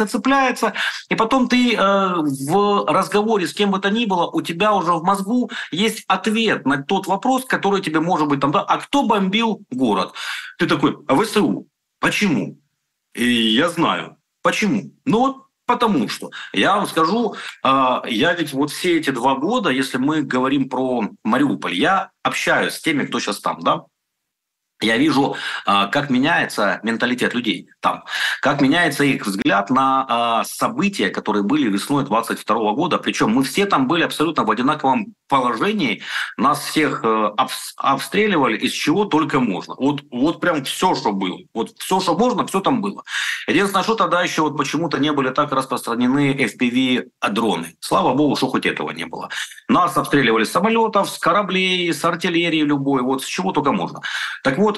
И потом ты в разговоре с кем бы то ни было, у тебя уже в мозгу есть ответ на тот вопрос, который тебе может быть там, да, а кто бомбил город? Ты такой, а ВСУ. Почему? И я знаю. Почему? Ну вот потому что, я вам скажу, я ведь вот все эти 2 года, если мы говорим про Мариуполь, я общаюсь с теми, кто сейчас там, да, я вижу, как меняется менталитет людей там, как меняется их взгляд на события, которые были весной 22 года. Причем мы все там были абсолютно в одинаковом положении. Нас всех обстреливали из чего только можно. Вот прям все, что было. Вот все, что можно, все там было. Единственное, что тогда еще вот почему-то не были так распространены FPV-дроны. Слава богу, что хоть этого не было. Нас обстреливали с самолетов, с кораблей, с артиллерии любой, вот с чего только можно. Так вот,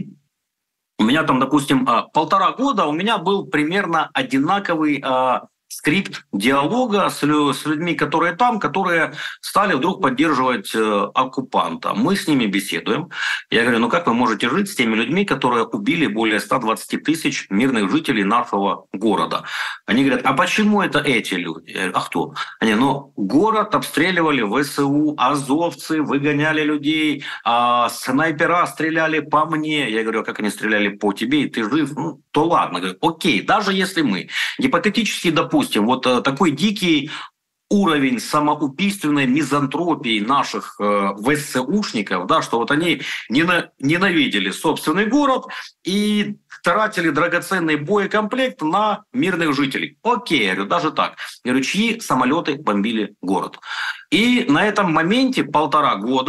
у меня там, допустим, 1,5 года у меня был примерно одинаковый скрипт диалога с людьми, которые там, которые стали вдруг поддерживать оккупанта. Мы с ними беседуем. Я говорю, ну как вы можете жить с теми людьми, которые убили более 120 тысяч мирных жителей нашего города? Они говорят, а почему это эти люди? Я говорю, а кто? Они, ну, город обстреливали ВСУ, азовцы выгоняли людей, снайпера стреляли по мне. Я говорю, а как они стреляли по тебе, и ты жив? Ну, то ладно. Говорю, окей, даже если мы гипотетически допустим, вот такой дикий уровень самоубийственной мизантропии наших ВСУшников, да, что вот они ненавидели собственный город и тратили драгоценный боекомплект на мирных жителей. Окей, я говорю, даже так. Я говорю, чьи самолеты бомбили город? И на этом моменте 1,5 года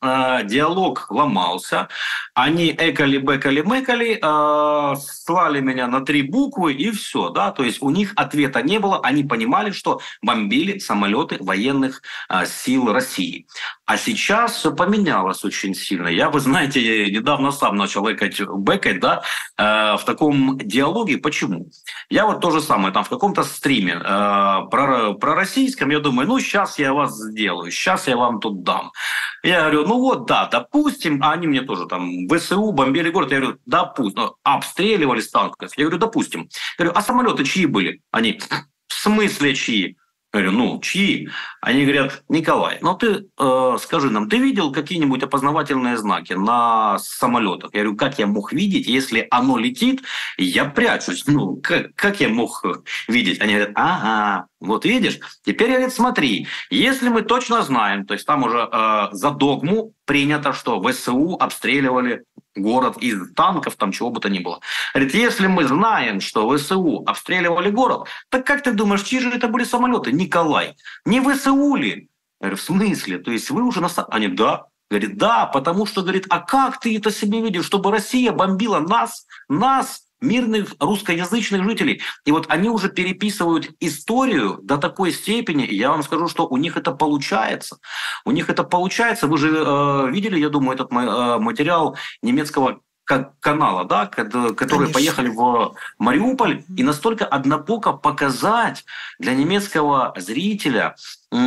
диалог ломался, они экали, бэкали, мэкали, слали меня на 3 буквы и все, да, то есть у них ответа не было, они понимали, что бомбили самолеты военных сил России. А сейчас все поменялось очень сильно. Я, вы знаете, недавно сам начал бэкать, да, в таком диалоге. Почему? Я вот то же самое, там в каком-то стриме про российском, я думаю, ну, сейчас я вас сделаю, сейчас я вам тут дам. Я говорю, ну вот, да, допустим, а они мне тоже там ВСУ бомбили город. Я говорю, допустим, обстреливали с танков. Я говорю, допустим. Я говорю, а самолеты чьи были? Они, в смысле чьи? Я говорю, ну, чьи? Они говорят, Николай, ну ты скажи нам, ты видел какие-нибудь опознавательные знаки на самолетах? Я говорю, как я мог видеть, если оно летит, я прячусь? Ну, как я мог видеть? Они говорят, ага, вот видишь? Теперь, говорит, смотри, если мы точно знаем, то есть там уже за догму принято, что ВСУ обстреливали город из танков, там чего бы то ни было. Говорит, если мы знаем, что ВСУ обстреливали город, так как ты думаешь, чьи же это были самолеты, Николай? Не ВСУ ли? Я говорю, в смысле? То есть вы уже на... Они, да. Говорит, да, потому что, говорит, а как ты это себе видишь, чтобы Россия бомбила нас, мирных русскоязычных жителей. И вот они уже переписывают историю до такой степени, и я вам скажу, что у них это получается. У них это получается. Вы же видели, я думаю, этот материал немецкого канала, да, которые Конечно. поехали в Мариуполь, и настолько однобоко показать для немецкого зрителя,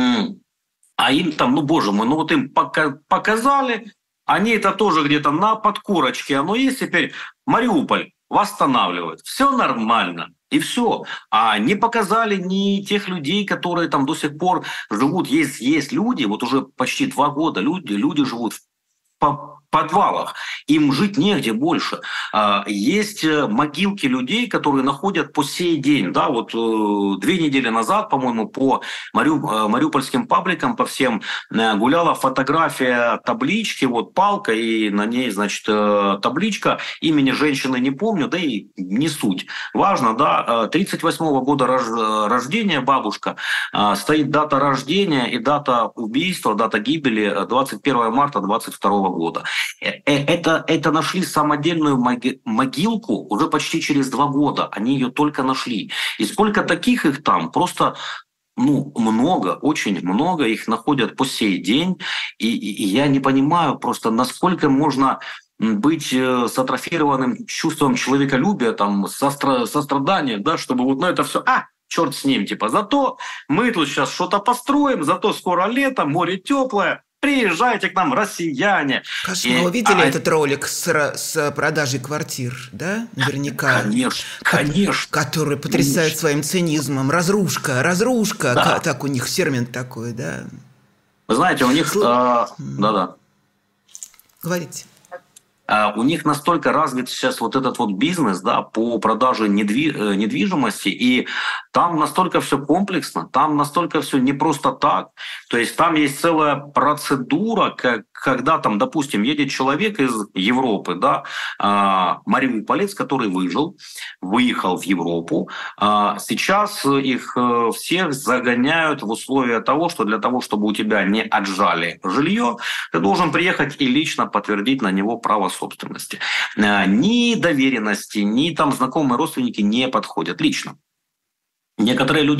а им там, ну, боже мой, ну вот им показали, они это тоже где-то на подкорочке, оно есть теперь, Мариуполь восстанавливают, все нормально. И все. А не показали ни тех людей, которые там до сих пор живут. Есть люди, вот уже почти 2 года люди живут в подвалах. Им жить негде больше. Есть могилки людей, которые находят по сей день. Да, вот 2 недели назад, по-моему, по мариупольским пабликам, по всем, гуляла фотография таблички, вот палка, и на ней, значит, табличка. Имени женщины не помню, да и не суть. Важно, да, 38-го года рождения бабушка, стоит дата рождения и дата убийства, дата гибели 21 марта 22 года. Это нашли самодельную могилку уже почти через 2 года. Они ее только нашли. И сколько таких их там? Просто много, очень много их находят по сей день. И я не понимаю просто, насколько можно быть с атрофированным чувством человеколюбия, там, сострадания, да, чтобы вот это все... черт с ним, типа, зато мы тут сейчас что-то построим, зато скоро лето, море теплое, приезжайте к нам, россияне. Кошмар. Вы видели этот ролик с продажей квартир, да? Наверняка. Конечно. Который потрясает своим цинизмом. Разрушка. Да. Так у них термин такой, да? Вы знаете, у них... Да-да. Говорите. У них настолько развит сейчас вот этот вот бизнес, да, по продаже недвижимости, и там настолько все комплексно, там настолько все не просто так. То есть там есть целая процедура, когда там, допустим, едет человек из Европы, да, мариуполец, который выехал в Европу. Сейчас их всех загоняют в условия того, что для того, чтобы у тебя не отжали жилье, ты должен приехать и лично подтвердить на него право собственности. Ни доверенности, ни там знакомые родственники не подходят лично. Некоторые люди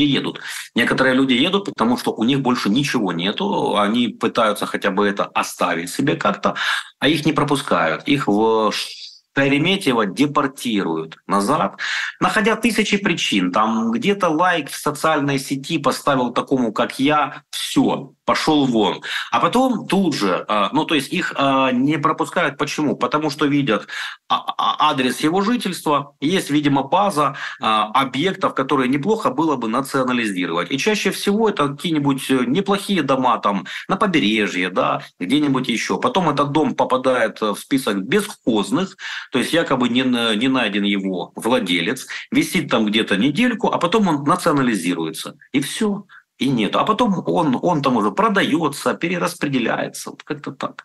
едут, потому что у них больше ничего нету, они пытаются хотя бы это оставить себе как-то, а их не пропускают. Их в Шереметьево депортируют назад, находя тысячи причин. Там где-то лайк в социальной сети поставил такому, как я, все, пошел вон. А потом тут же, то есть их не пропускают. Почему? Потому что видят адрес его жительства, есть, видимо, база объектов, которые неплохо было бы национализировать. И чаще всего это какие-нибудь неплохие дома там на побережье, да, где-нибудь еще. Потом этот дом попадает в список бесхозных, то есть якобы не найден его владелец, висит там где-то недельку, а потом он национализируется. И все. И нет. А потом он там уже продается, перераспределяется. Вот как-то так.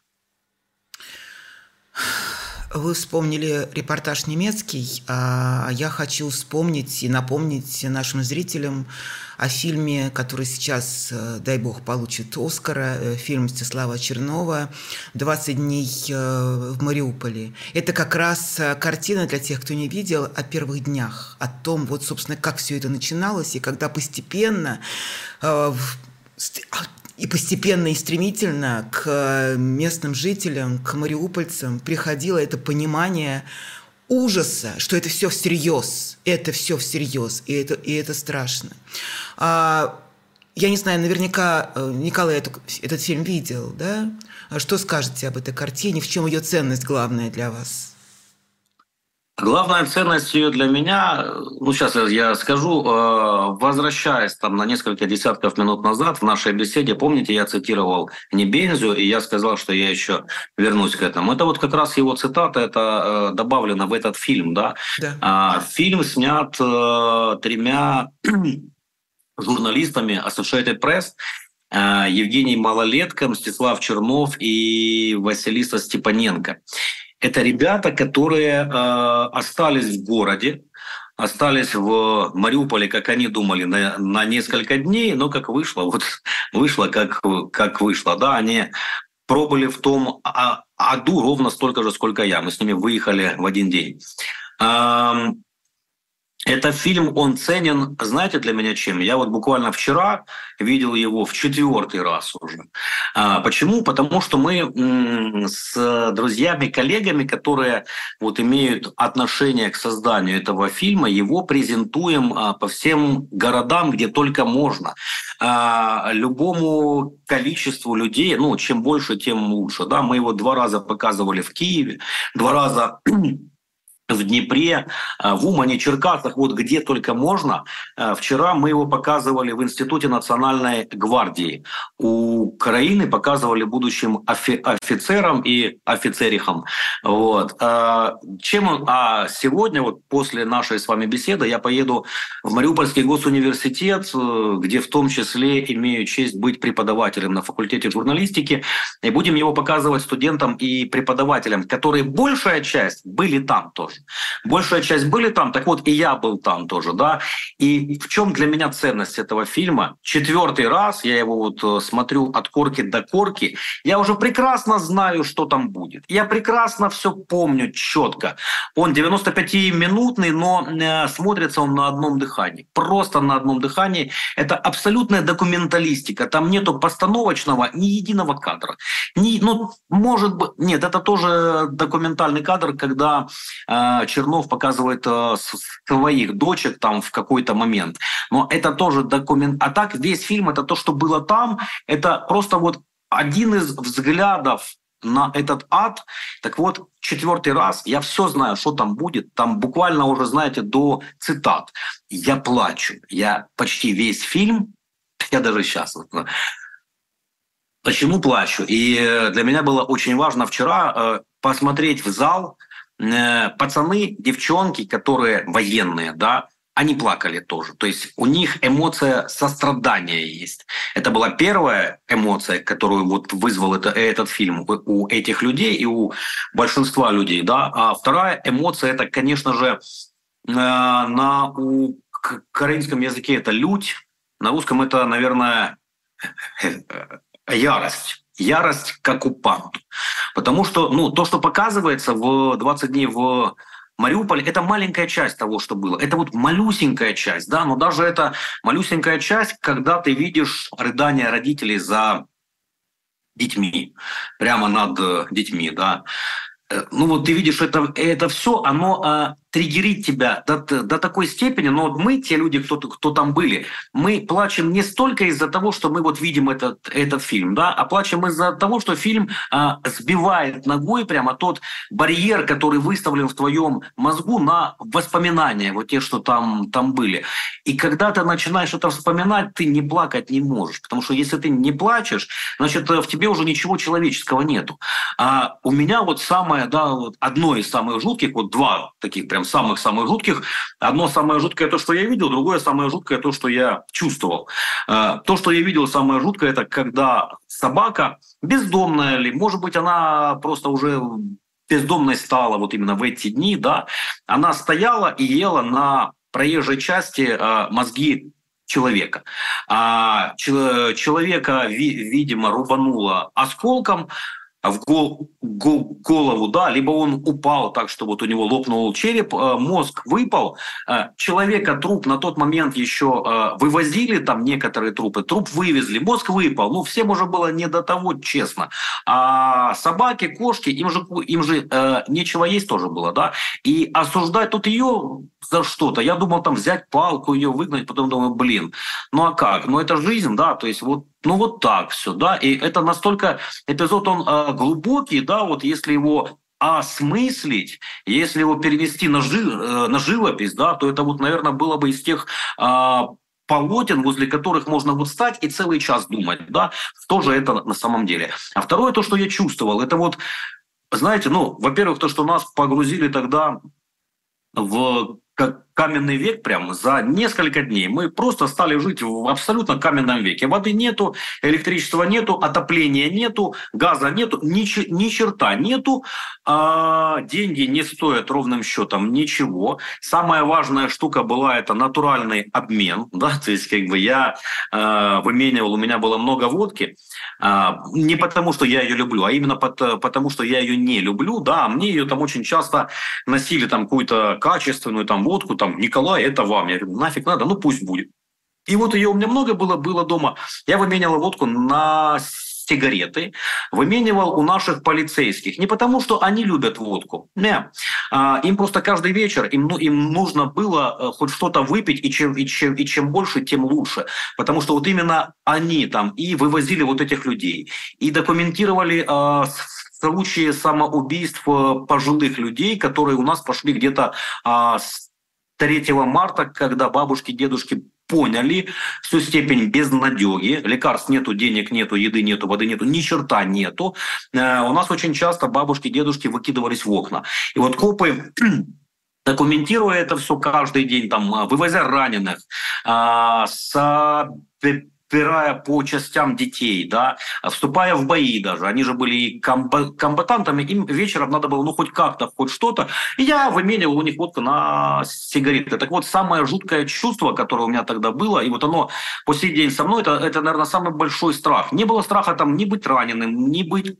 Вы вспомнили репортаж немецкий, а я хочу вспомнить и напомнить нашим зрителям о фильме, который сейчас, дай бог, получит Оскара, фильм Мстислава Чернова «20 дней в Мариуполе». Это как раз картина для тех, кто не видел, о первых днях, о том, вот, собственно, как все это начиналось, и когда постепенно и стремительно к местным жителям, к мариупольцам приходило это понимание ужаса, что это все всерьез, и это страшно. Я не знаю, наверняка Николай этот фильм видел, да? Что скажете об этой картине, в чем ее ценность главная для вас? Главная ценность ее для меня, ну сейчас я скажу, возвращаясь там на несколько десятков минут назад в нашей беседе, помните, я цитировал Небензю, и я сказал, что я еще вернусь к этому. Это вот как раз его цитата, это добавлено в этот фильм, да? Да. Фильм снят 3 журналистами Associated Press, Евгений Малолетко, Мстислав Чернов и Василиса Степаненко. Это ребята, которые остались в городе, остались в Мариуполе, как они думали, на несколько дней, но как вышло, вот вышло, как вышло. Да, они пробыли в том аду ровно столько же, сколько я. Мы с ними выехали в один день. Этот фильм, он ценен, знаете, для меня чем? Я вот буквально вчера видел его в 4-й раз уже. Почему? Потому что мы с друзьями, коллегами, которые вот имеют отношение к созданию этого фильма, его презентуем по всем городам, где только можно. Любому количеству людей, ну, чем больше, тем лучше. Да? Мы его 2 раза показывали в Киеве, 2 раза в Днепре, в Умане, Черкасах, вот где только можно. Вчера мы его показывали в Институте национальной гвардии. Украины показывали будущим офицерам и офицерихам. Вот. Сегодня, вот после нашей с вами беседы, я поеду в Мариупольский госуниверситет, где в том числе имею честь быть преподавателем на факультете журналистики, и будем его показывать студентам и преподавателям, которые большая часть были там тоже. Большая часть были там, так вот и я был там тоже, да. И в чем для меня ценность этого фильма? 4-й раз я его вот смотрю от корки до корки, я уже прекрасно знаю, что там будет. Я прекрасно все помню четко. Он 95-минутный, но смотрится он на одном дыхании. Просто на одном дыхании. Это абсолютная документалистика. Там нету постановочного ни единого кадра. Может быть, нет, это тоже документальный кадр, когда Чернов показывает своих дочек там в какой-то момент. Но это тоже документ. А так весь фильм — это то, что было там. Это просто вот один из взглядов на этот ад. Так вот, 4-й раз я все знаю, что там будет. Там буквально уже, знаете, до цитат. Я плачу. Я почти весь фильм, я даже сейчас... Почему плачу? И для меня было очень важно вчера посмотреть в зал. Пацаны, девчонки, которые военные, да, они плакали тоже. То есть у них эмоция сострадания есть. Это была первая эмоция, которую вот вызвал этот фильм у этих людей и у большинства людей, да. А вторая эмоция — это, конечно же, на украинском языке это лють, на русском это, наверное, ярость. Ярость к оккупанту. Потому что то, что показывается в 20 дней в Мариуполе, это маленькая часть того, что было. Это вот малюсенькая часть, да, но даже эта малюсенькая часть, когда ты видишь рыдания родителей за детьми, прямо над детьми, да. Ну вот ты видишь, это все, оно триггерит тебя до такой степени, но вот мы, те люди, кто там были, мы плачем не столько из-за того, что мы вот видим этот фильм, да, а плачем из-за того, что фильм сбивает ногой прямо тот барьер, который выставлен в твоем мозгу на воспоминания, вот те, что там были. И когда ты начинаешь это вспоминать, ты не плакать не можешь, потому что если ты не плачешь, значит, в тебе уже ничего человеческого нету. А у меня вот одно из самых жутких, вот 2 таких прям самых-самых жутких. Одно самое жуткое — то, что я видел, другое самое жуткое — то, что я чувствовал. То, что я видел, самое жуткое — это когда собака, бездомная ли, может быть, она просто уже бездомной стала вот именно в эти дни, да, она стояла и ела на проезжей части мозги человека. Человека, видимо, рубануло осколком в голову, да, либо он упал так, что вот у него лопнул череп, мозг выпал. Человека, труп на тот момент еще вывозили, там некоторые трупы, труп вывезли, мозг выпал. Ну, всем уже было не до того, честно. А собаки, кошки, им же нечего есть тоже было, да. И осуждать тут ее за что-то. Я думал, там взять палку, ее выгнать, потом думаю, блин, ну а как? Ну это жизнь, да, то есть вот, ну вот так все, да. И это настолько эпизод, он глубокий, да, вот если его осмыслить, если его перевести на живопись, да, то это вот, наверное, было бы из тех полотен, возле которых можно вот стать и целый час думать, да, что же это на самом деле. А второе, то, что я чувствовал, это вот, знаете, ну, во-первых, то, что нас погрузили тогда в каменный век прямо за несколько дней. Мы просто стали жить в абсолютно каменном веке. Воды нету, электричества нету, отопления нету, газа нету, ни черта нету. Деньги не стоят ровным счетом ничего. Самая важная штука была это натуральный обмен. Да? То есть как бы я выменивал, у меня было много водки. Не потому, что я ее люблю, а именно потому, что я ее не люблю. Да, мне ее там очень часто носили там какую-то качественную там водку, там, Николай, это вам. Я говорю, нафиг надо, ну пусть будет. И вот ее у меня много было дома. Я выменивал водку на сигареты, выменивал у наших полицейских. Не потому, что они любят водку. Нет. Им просто каждый вечер им нужно было хоть что-то выпить, и чем больше, тем лучше. Потому что вот именно они там и вывозили вот этих людей, и документировали случаи самоубийств пожилых людей, которые у нас пошли где-то с 3 марта, когда бабушки, дедушки поняли всю степень безнадеги. Лекарств нету, денег нету, еды нету, воды нету, ни черта нету. У нас очень часто бабушки, дедушки выкидывались в окна. И вот копы, документируя это все каждый день, там, вывозя раненых, собирая по частям детей, да, вступая в бои даже. Они же были и комбатантами, им вечером надо было ну хоть как-то, хоть что-то. И я выменивал у них водку на сигареты. Так вот, самое жуткое чувство, которое у меня тогда было, и вот оно по сей день со мной, это наверное, самый большой страх. Не было страха там ни быть раненым, ни быть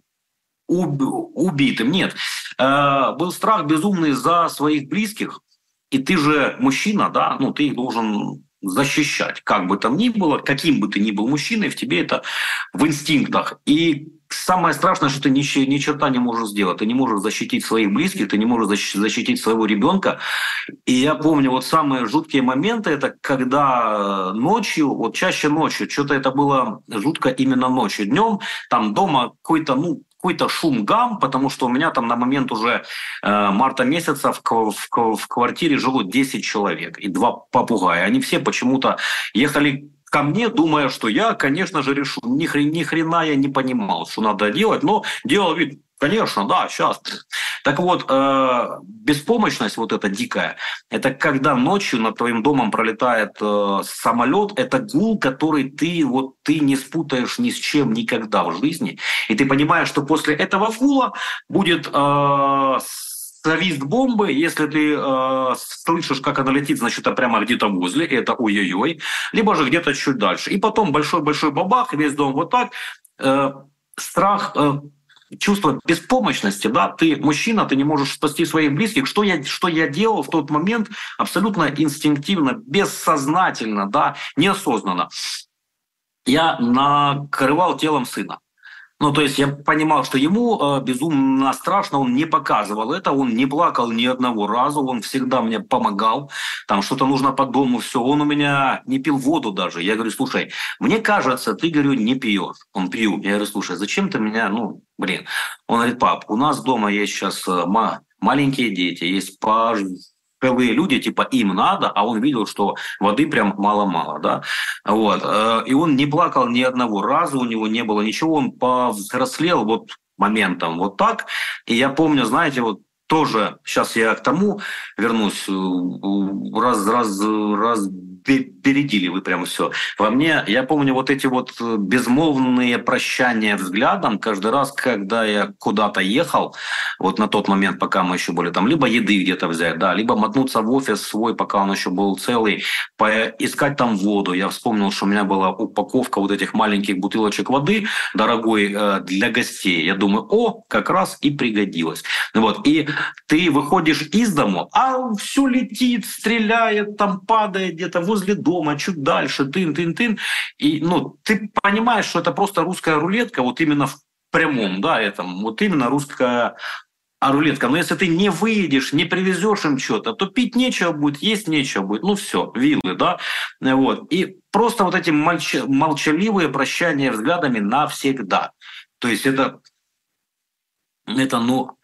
убитым, нет. Был страх безумный за своих близких, и ты же мужчина, да, ну ты их должен защищать, как бы там ни было, каким бы ты ни был мужчиной, в тебе это в инстинктах. И самое страшное, что ты ни черта не можешь сделать. Ты не можешь защитить своих близких, ты не можешь защитить своего ребенка. И я помню, вот самые жуткие моменты, это когда ночью, вот чаще ночью, что-то это было жутко именно ночью. Днем там дома какой-то шум, гам, потому что у меня там на момент уже марта месяца в квартире жило 10 человек и 2 попугая. Они все почему-то ехали ко мне, думая, что я, конечно же, решу. Ни хрена я не понимал, что надо делать, но делал вид, конечно, да, сейчас. Так вот, беспомощность вот эта дикая, это когда ночью над твоим домом пролетает самолет, это гул, который ты не спутаешь ни с чем никогда в жизни. И ты понимаешь, что после этого гула будет свист бомбы, если ты слышишь, как она летит, значит, это прямо где-то возле, это ой-ой-ой, либо же где-то чуть дальше. И потом большой-большой бабах, весь дом вот так. Страх, чувство беспомощности, да, ты мужчина, ты не можешь спасти своих близких. Что я делал в тот момент абсолютно инстинктивно, бессознательно, да, неосознанно. Я накрывал телом сына. Ну, то есть я понимал, что ему безумно страшно, он не показывал это, он не плакал ни одного раза, он всегда мне помогал, там что-то нужно по дому, все, он у меня не пил воду даже. Я говорю, слушай, мне кажется, ты, говорю, не пьешь. Он пью. Я говорю, слушай, зачем ты меня, Он говорит, пап, у нас дома есть сейчас маленькие дети, есть пожилые люди, типа им надо, а он видел, что воды прям мало-мало, да, вот, и он не плакал ни одного раза, у него не было ничего, он повзрослел вот моментом вот так, и я помню, знаете, вот тоже, сейчас я к тому вернусь, бередили вы прямо все. Во мне, я помню вот эти вот безмолвные прощания взглядом каждый раз, когда я куда-то ехал, вот на тот момент, пока мы еще были там, либо еды где-то взять, да, либо мотнуться в офис свой, пока он еще был целый, искать там воду. Я вспомнил, что у меня была упаковка вот этих маленьких бутылочек воды, дорогой, для гостей. Я думаю, о, как раз и пригодилось. Вот, и ты выходишь из дому, а все летит, стреляет, там падает где-то возле дома, чуть дальше, тын-тын-тын. И ну, ты понимаешь, что это просто русская рулетка, вот именно в прямом, да, этом, вот именно русская рулетка. Но если ты не выйдешь, не привезешь им что-то, то пить нечего будет, есть нечего будет. Ну все, виллы, да. Вот. И просто вот эти молчаливые прощания взглядами навсегда. То есть это ну,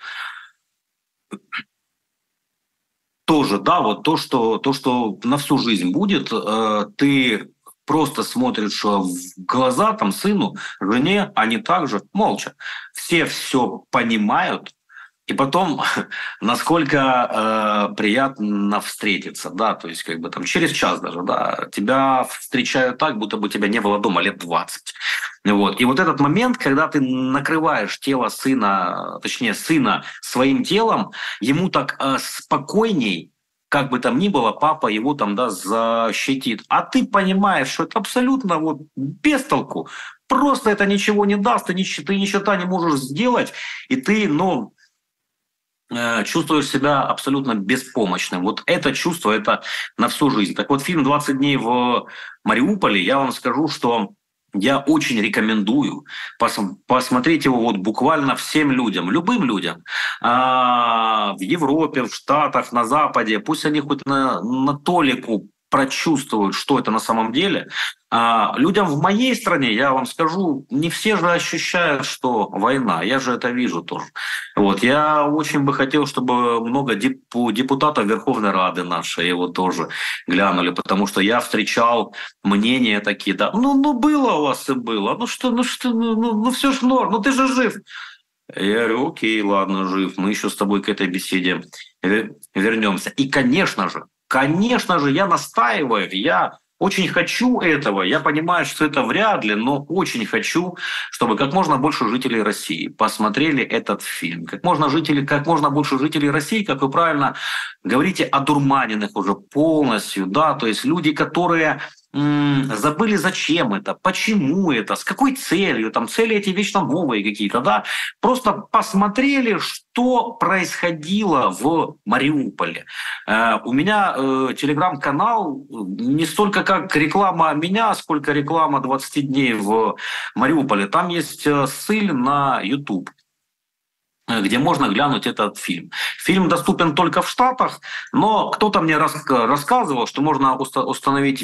тоже, да, вот то, что на всю жизнь будет, ты просто смотришь в глаза там сыну, жене, они также молча. Все понимают, и потом, насколько приятно встретиться, да, то есть как бы там через час даже, да, тебя встречают так, будто бы тебя не было дома лет 20. Вот. И вот этот момент, когда ты накрываешь тело сына, точнее сына своим телом, ему так спокойней, как бы там ни было, папа его там, да, защитит. А ты понимаешь, что это абсолютно вот без толку. Просто это ничего не даст, ты ничего не можешь сделать, и ты, ну, чувствуешь себя абсолютно беспомощным. Вот это чувство, это на всю жизнь. Так вот, фильм «20 дней в Мариуполе», я вам скажу, что я очень рекомендую посмотреть его вот буквально всем людям, любым людям. В Европе, в Штатах, на Западе. Пусть они хоть на толику прочувствуют, что это на самом деле. Людям в моей стране, я вам скажу, не все же ощущают, что война. Я же это вижу тоже. Вот. Я очень бы хотел, чтобы много депутатов Верховной Рады нашей его тоже глянули, потому что я встречал мнения такие, да, ну было у вас и было, ну все ж норм, ну ты же жив. Я говорю, окей, ладно, жив, мы еще с тобой к этой беседе вернемся. И, конечно же, я настаиваю, я очень хочу этого. Я понимаю, что это вряд ли, но очень хочу, чтобы как можно больше жителей России посмотрели этот фильм. Как можно больше жителей России, как вы правильно говорите, одурманенных уже полностью, да, то есть люди, которые забыли, зачем это, почему это, с какой целью, там цели эти вечно новые какие-то, да, просто посмотрели, что происходило в Мариуполе. У меня телеграм-канал не столько как реклама меня, сколько реклама 20 дней в Мариуполе. Там есть ссылка на YouTube, где можно глянуть этот фильм. Фильм доступен только в Штатах, но кто-то мне рассказывал, что можно установить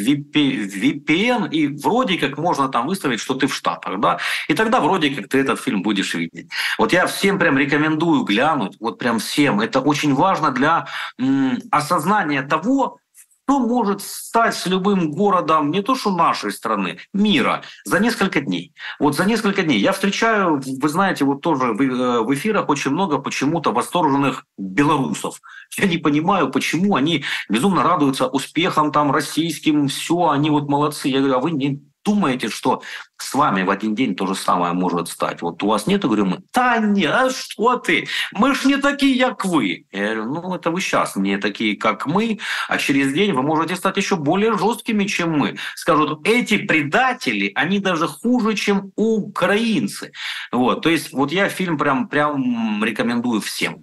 VPN, и вроде как можно там выставить, что ты в Штатах, да, и тогда вроде как ты этот фильм будешь видеть. Вот я всем прям рекомендую глянуть, вот прям всем. Это очень важно для осознания того, что может стать с любым городом не то что нашей страны, мира, за несколько дней. Вот за несколько дней. Я встречаю, вы знаете, вот тоже в эфирах очень много почему-то восторженных белорусов. Я не понимаю, почему они безумно радуются успехам там российским, все, они вот молодцы. Я говорю, а вы не думаете, что с вами в один день то же самое может стать? Вот у вас нет? Я говорю, да нет, а что ты? Мы ж не такие, как вы. Я говорю, ну это вы сейчас не такие, как мы, а через день вы можете стать еще более жесткими, чем мы. Скажут, эти предатели, они даже хуже, чем украинцы. Вот, то есть вот я фильм прям рекомендую всем.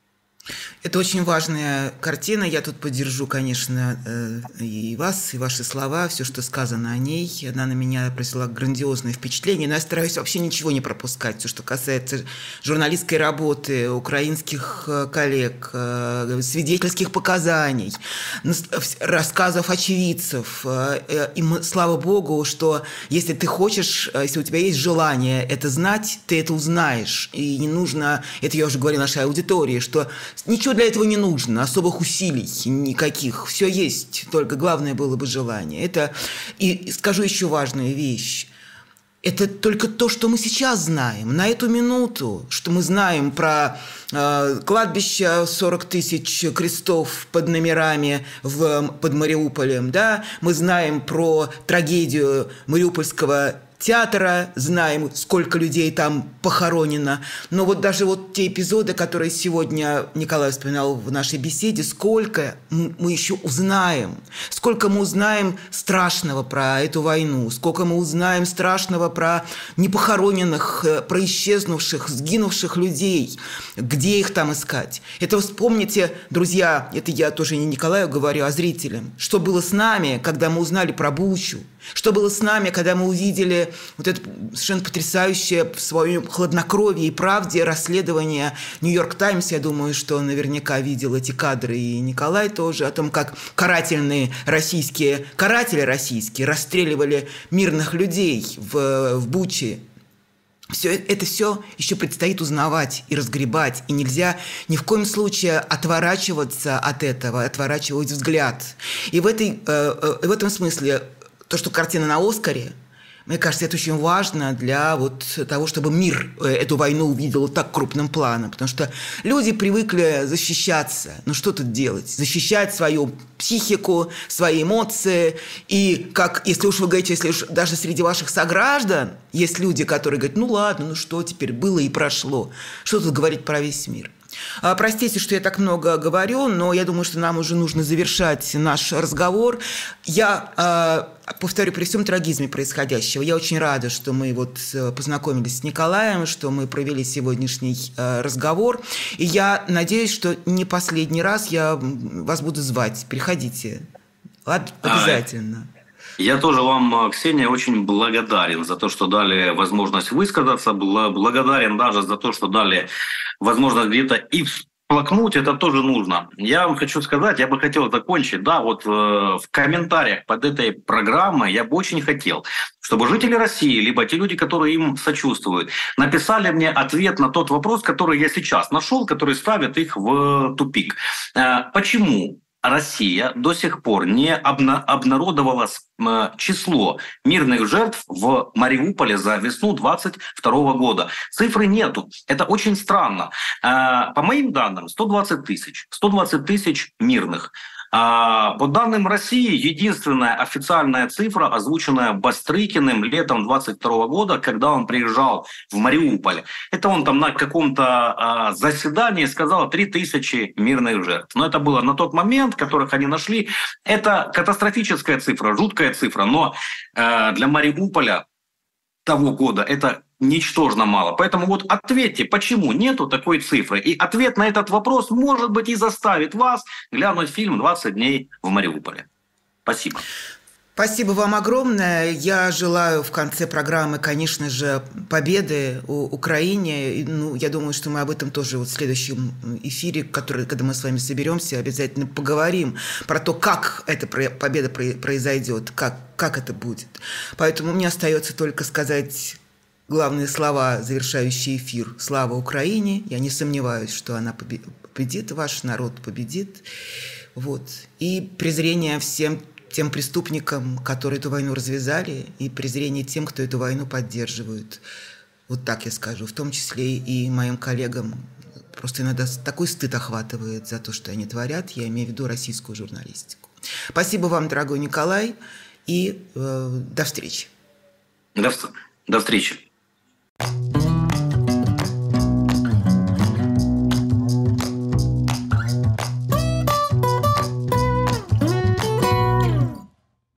Это очень важная картина. Я тут поддержу, конечно, и вас, и ваши слова, все, что сказано о ней. Она на меня произвела грандиозное впечатление. Но я стараюсь вообще ничего не пропускать. Все, что касается журналистской работы, украинских коллег, свидетельских показаний, рассказов очевидцев. И слава богу, что если ты хочешь, если у тебя есть желание это знать, ты это узнаешь. И не нужно, это я уже говорила нашей аудитории, что ничего для этого не нужно, особых усилий никаких. Все есть, только главное было бы желание. И скажу еще важную вещь. Это только то, что мы сейчас знаем, на эту минуту, что мы знаем про кладбище 40 тысяч крестов под номерами под Мариуполем, да? Мы знаем про трагедию Мариупольского театра, знаем, сколько людей там похоронено. Но вот даже вот те эпизоды, которые сегодня Николай вспоминал в нашей беседе, сколько мы еще узнаем, сколько мы узнаем страшного про эту войну, сколько мы узнаем страшного про непохороненных, про исчезнувших, сгинувших людей, где их там искать. Это вспомните, друзья, это я тоже не Николаю говорю, а зрителям, что было с нами, когда мы узнали про Бучу, что было с нами, когда мы увидели вот это совершенно потрясающее в своем хладнокровии и правде расследование «Нью-Йорк Таймс». Я думаю, что наверняка видел эти кадры и Николай тоже, о том, как каратели российские расстреливали мирных людей в Буче. Это все еще предстоит узнавать и разгребать, и нельзя ни в коем случае отворачиваться от этого, отворачивать взгляд. И в этом смысле то, что картина на «Оскаре», мне кажется, это очень важно для вот того, чтобы мир эту войну увидел так крупным планом. Потому что люди привыкли защищаться. Ну что тут делать? Защищать свою психику, свои эмоции. И как, если уж вы говорите, если уж даже среди ваших сограждан есть люди, которые говорят, ну ладно, ну что теперь, было и прошло. Что тут говорить про весь мир? Простите, что я так много говорю, но я думаю, что нам уже нужно завершать наш разговор. Я повторю, при всем трагизме происходящего, я очень рада, что мы вот познакомились с Николаем, что мы провели сегодняшний разговор. И я надеюсь, что не последний раз я вас буду звать. Приходите. Ладно, обязательно. Я тоже вам, Ксения, очень благодарен за то, что дали возможность высказаться, благодарен даже за то, что дали возможность где-то и всплакнуть, это тоже нужно. Я вам хочу сказать, я бы хотел закончить, да, вот в комментариях под этой программой я бы очень хотел, чтобы жители России, либо те люди, которые им сочувствуют, написали мне ответ на тот вопрос, который я сейчас нашел, который ставит их в тупик. Почему Россия до сих пор не обнародовала число мирных жертв в Мариуполе за весну 2022 года? Цифры нету. Это очень странно. По моим данным, 120 тысяч. 120 тысяч мирных. По данным России, единственная официальная цифра, озвученная Бастрыкиным летом 2022 года, когда он приезжал в Мариуполь, это он там на каком-то заседании сказал 3000 мирных жертв. Но это было на тот момент, которых они нашли. Это катастрофическая цифра, жуткая цифра, но для Мариуполя того года это ничтожно мало. Поэтому вот ответьте, почему нету такой цифры. И ответ на этот вопрос, может быть, и заставит вас глянуть фильм «20 дней в Мариуполе». Спасибо. Спасибо вам огромное. Я желаю в конце программы, конечно же, победы Украине. Ну, я думаю, что мы об этом тоже вот в следующем эфире, когда мы с вами соберемся, обязательно поговорим про то, как эта победа произойдет, как это будет. Поэтому мне остается только сказать главные слова, завершающие эфир. Слава Украине! Я не сомневаюсь, что она победит, ваш народ победит. Вот. И презрение всем тем преступникам, которые эту войну развязали, и презрение тем, кто эту войну поддерживает. Вот так я скажу. В том числе и моим коллегам. Просто иногда такой стыд охватывает за то, что они творят. Я имею в виду российскую журналистику. Спасибо вам, дорогой Николай, и до встречи. До встречи.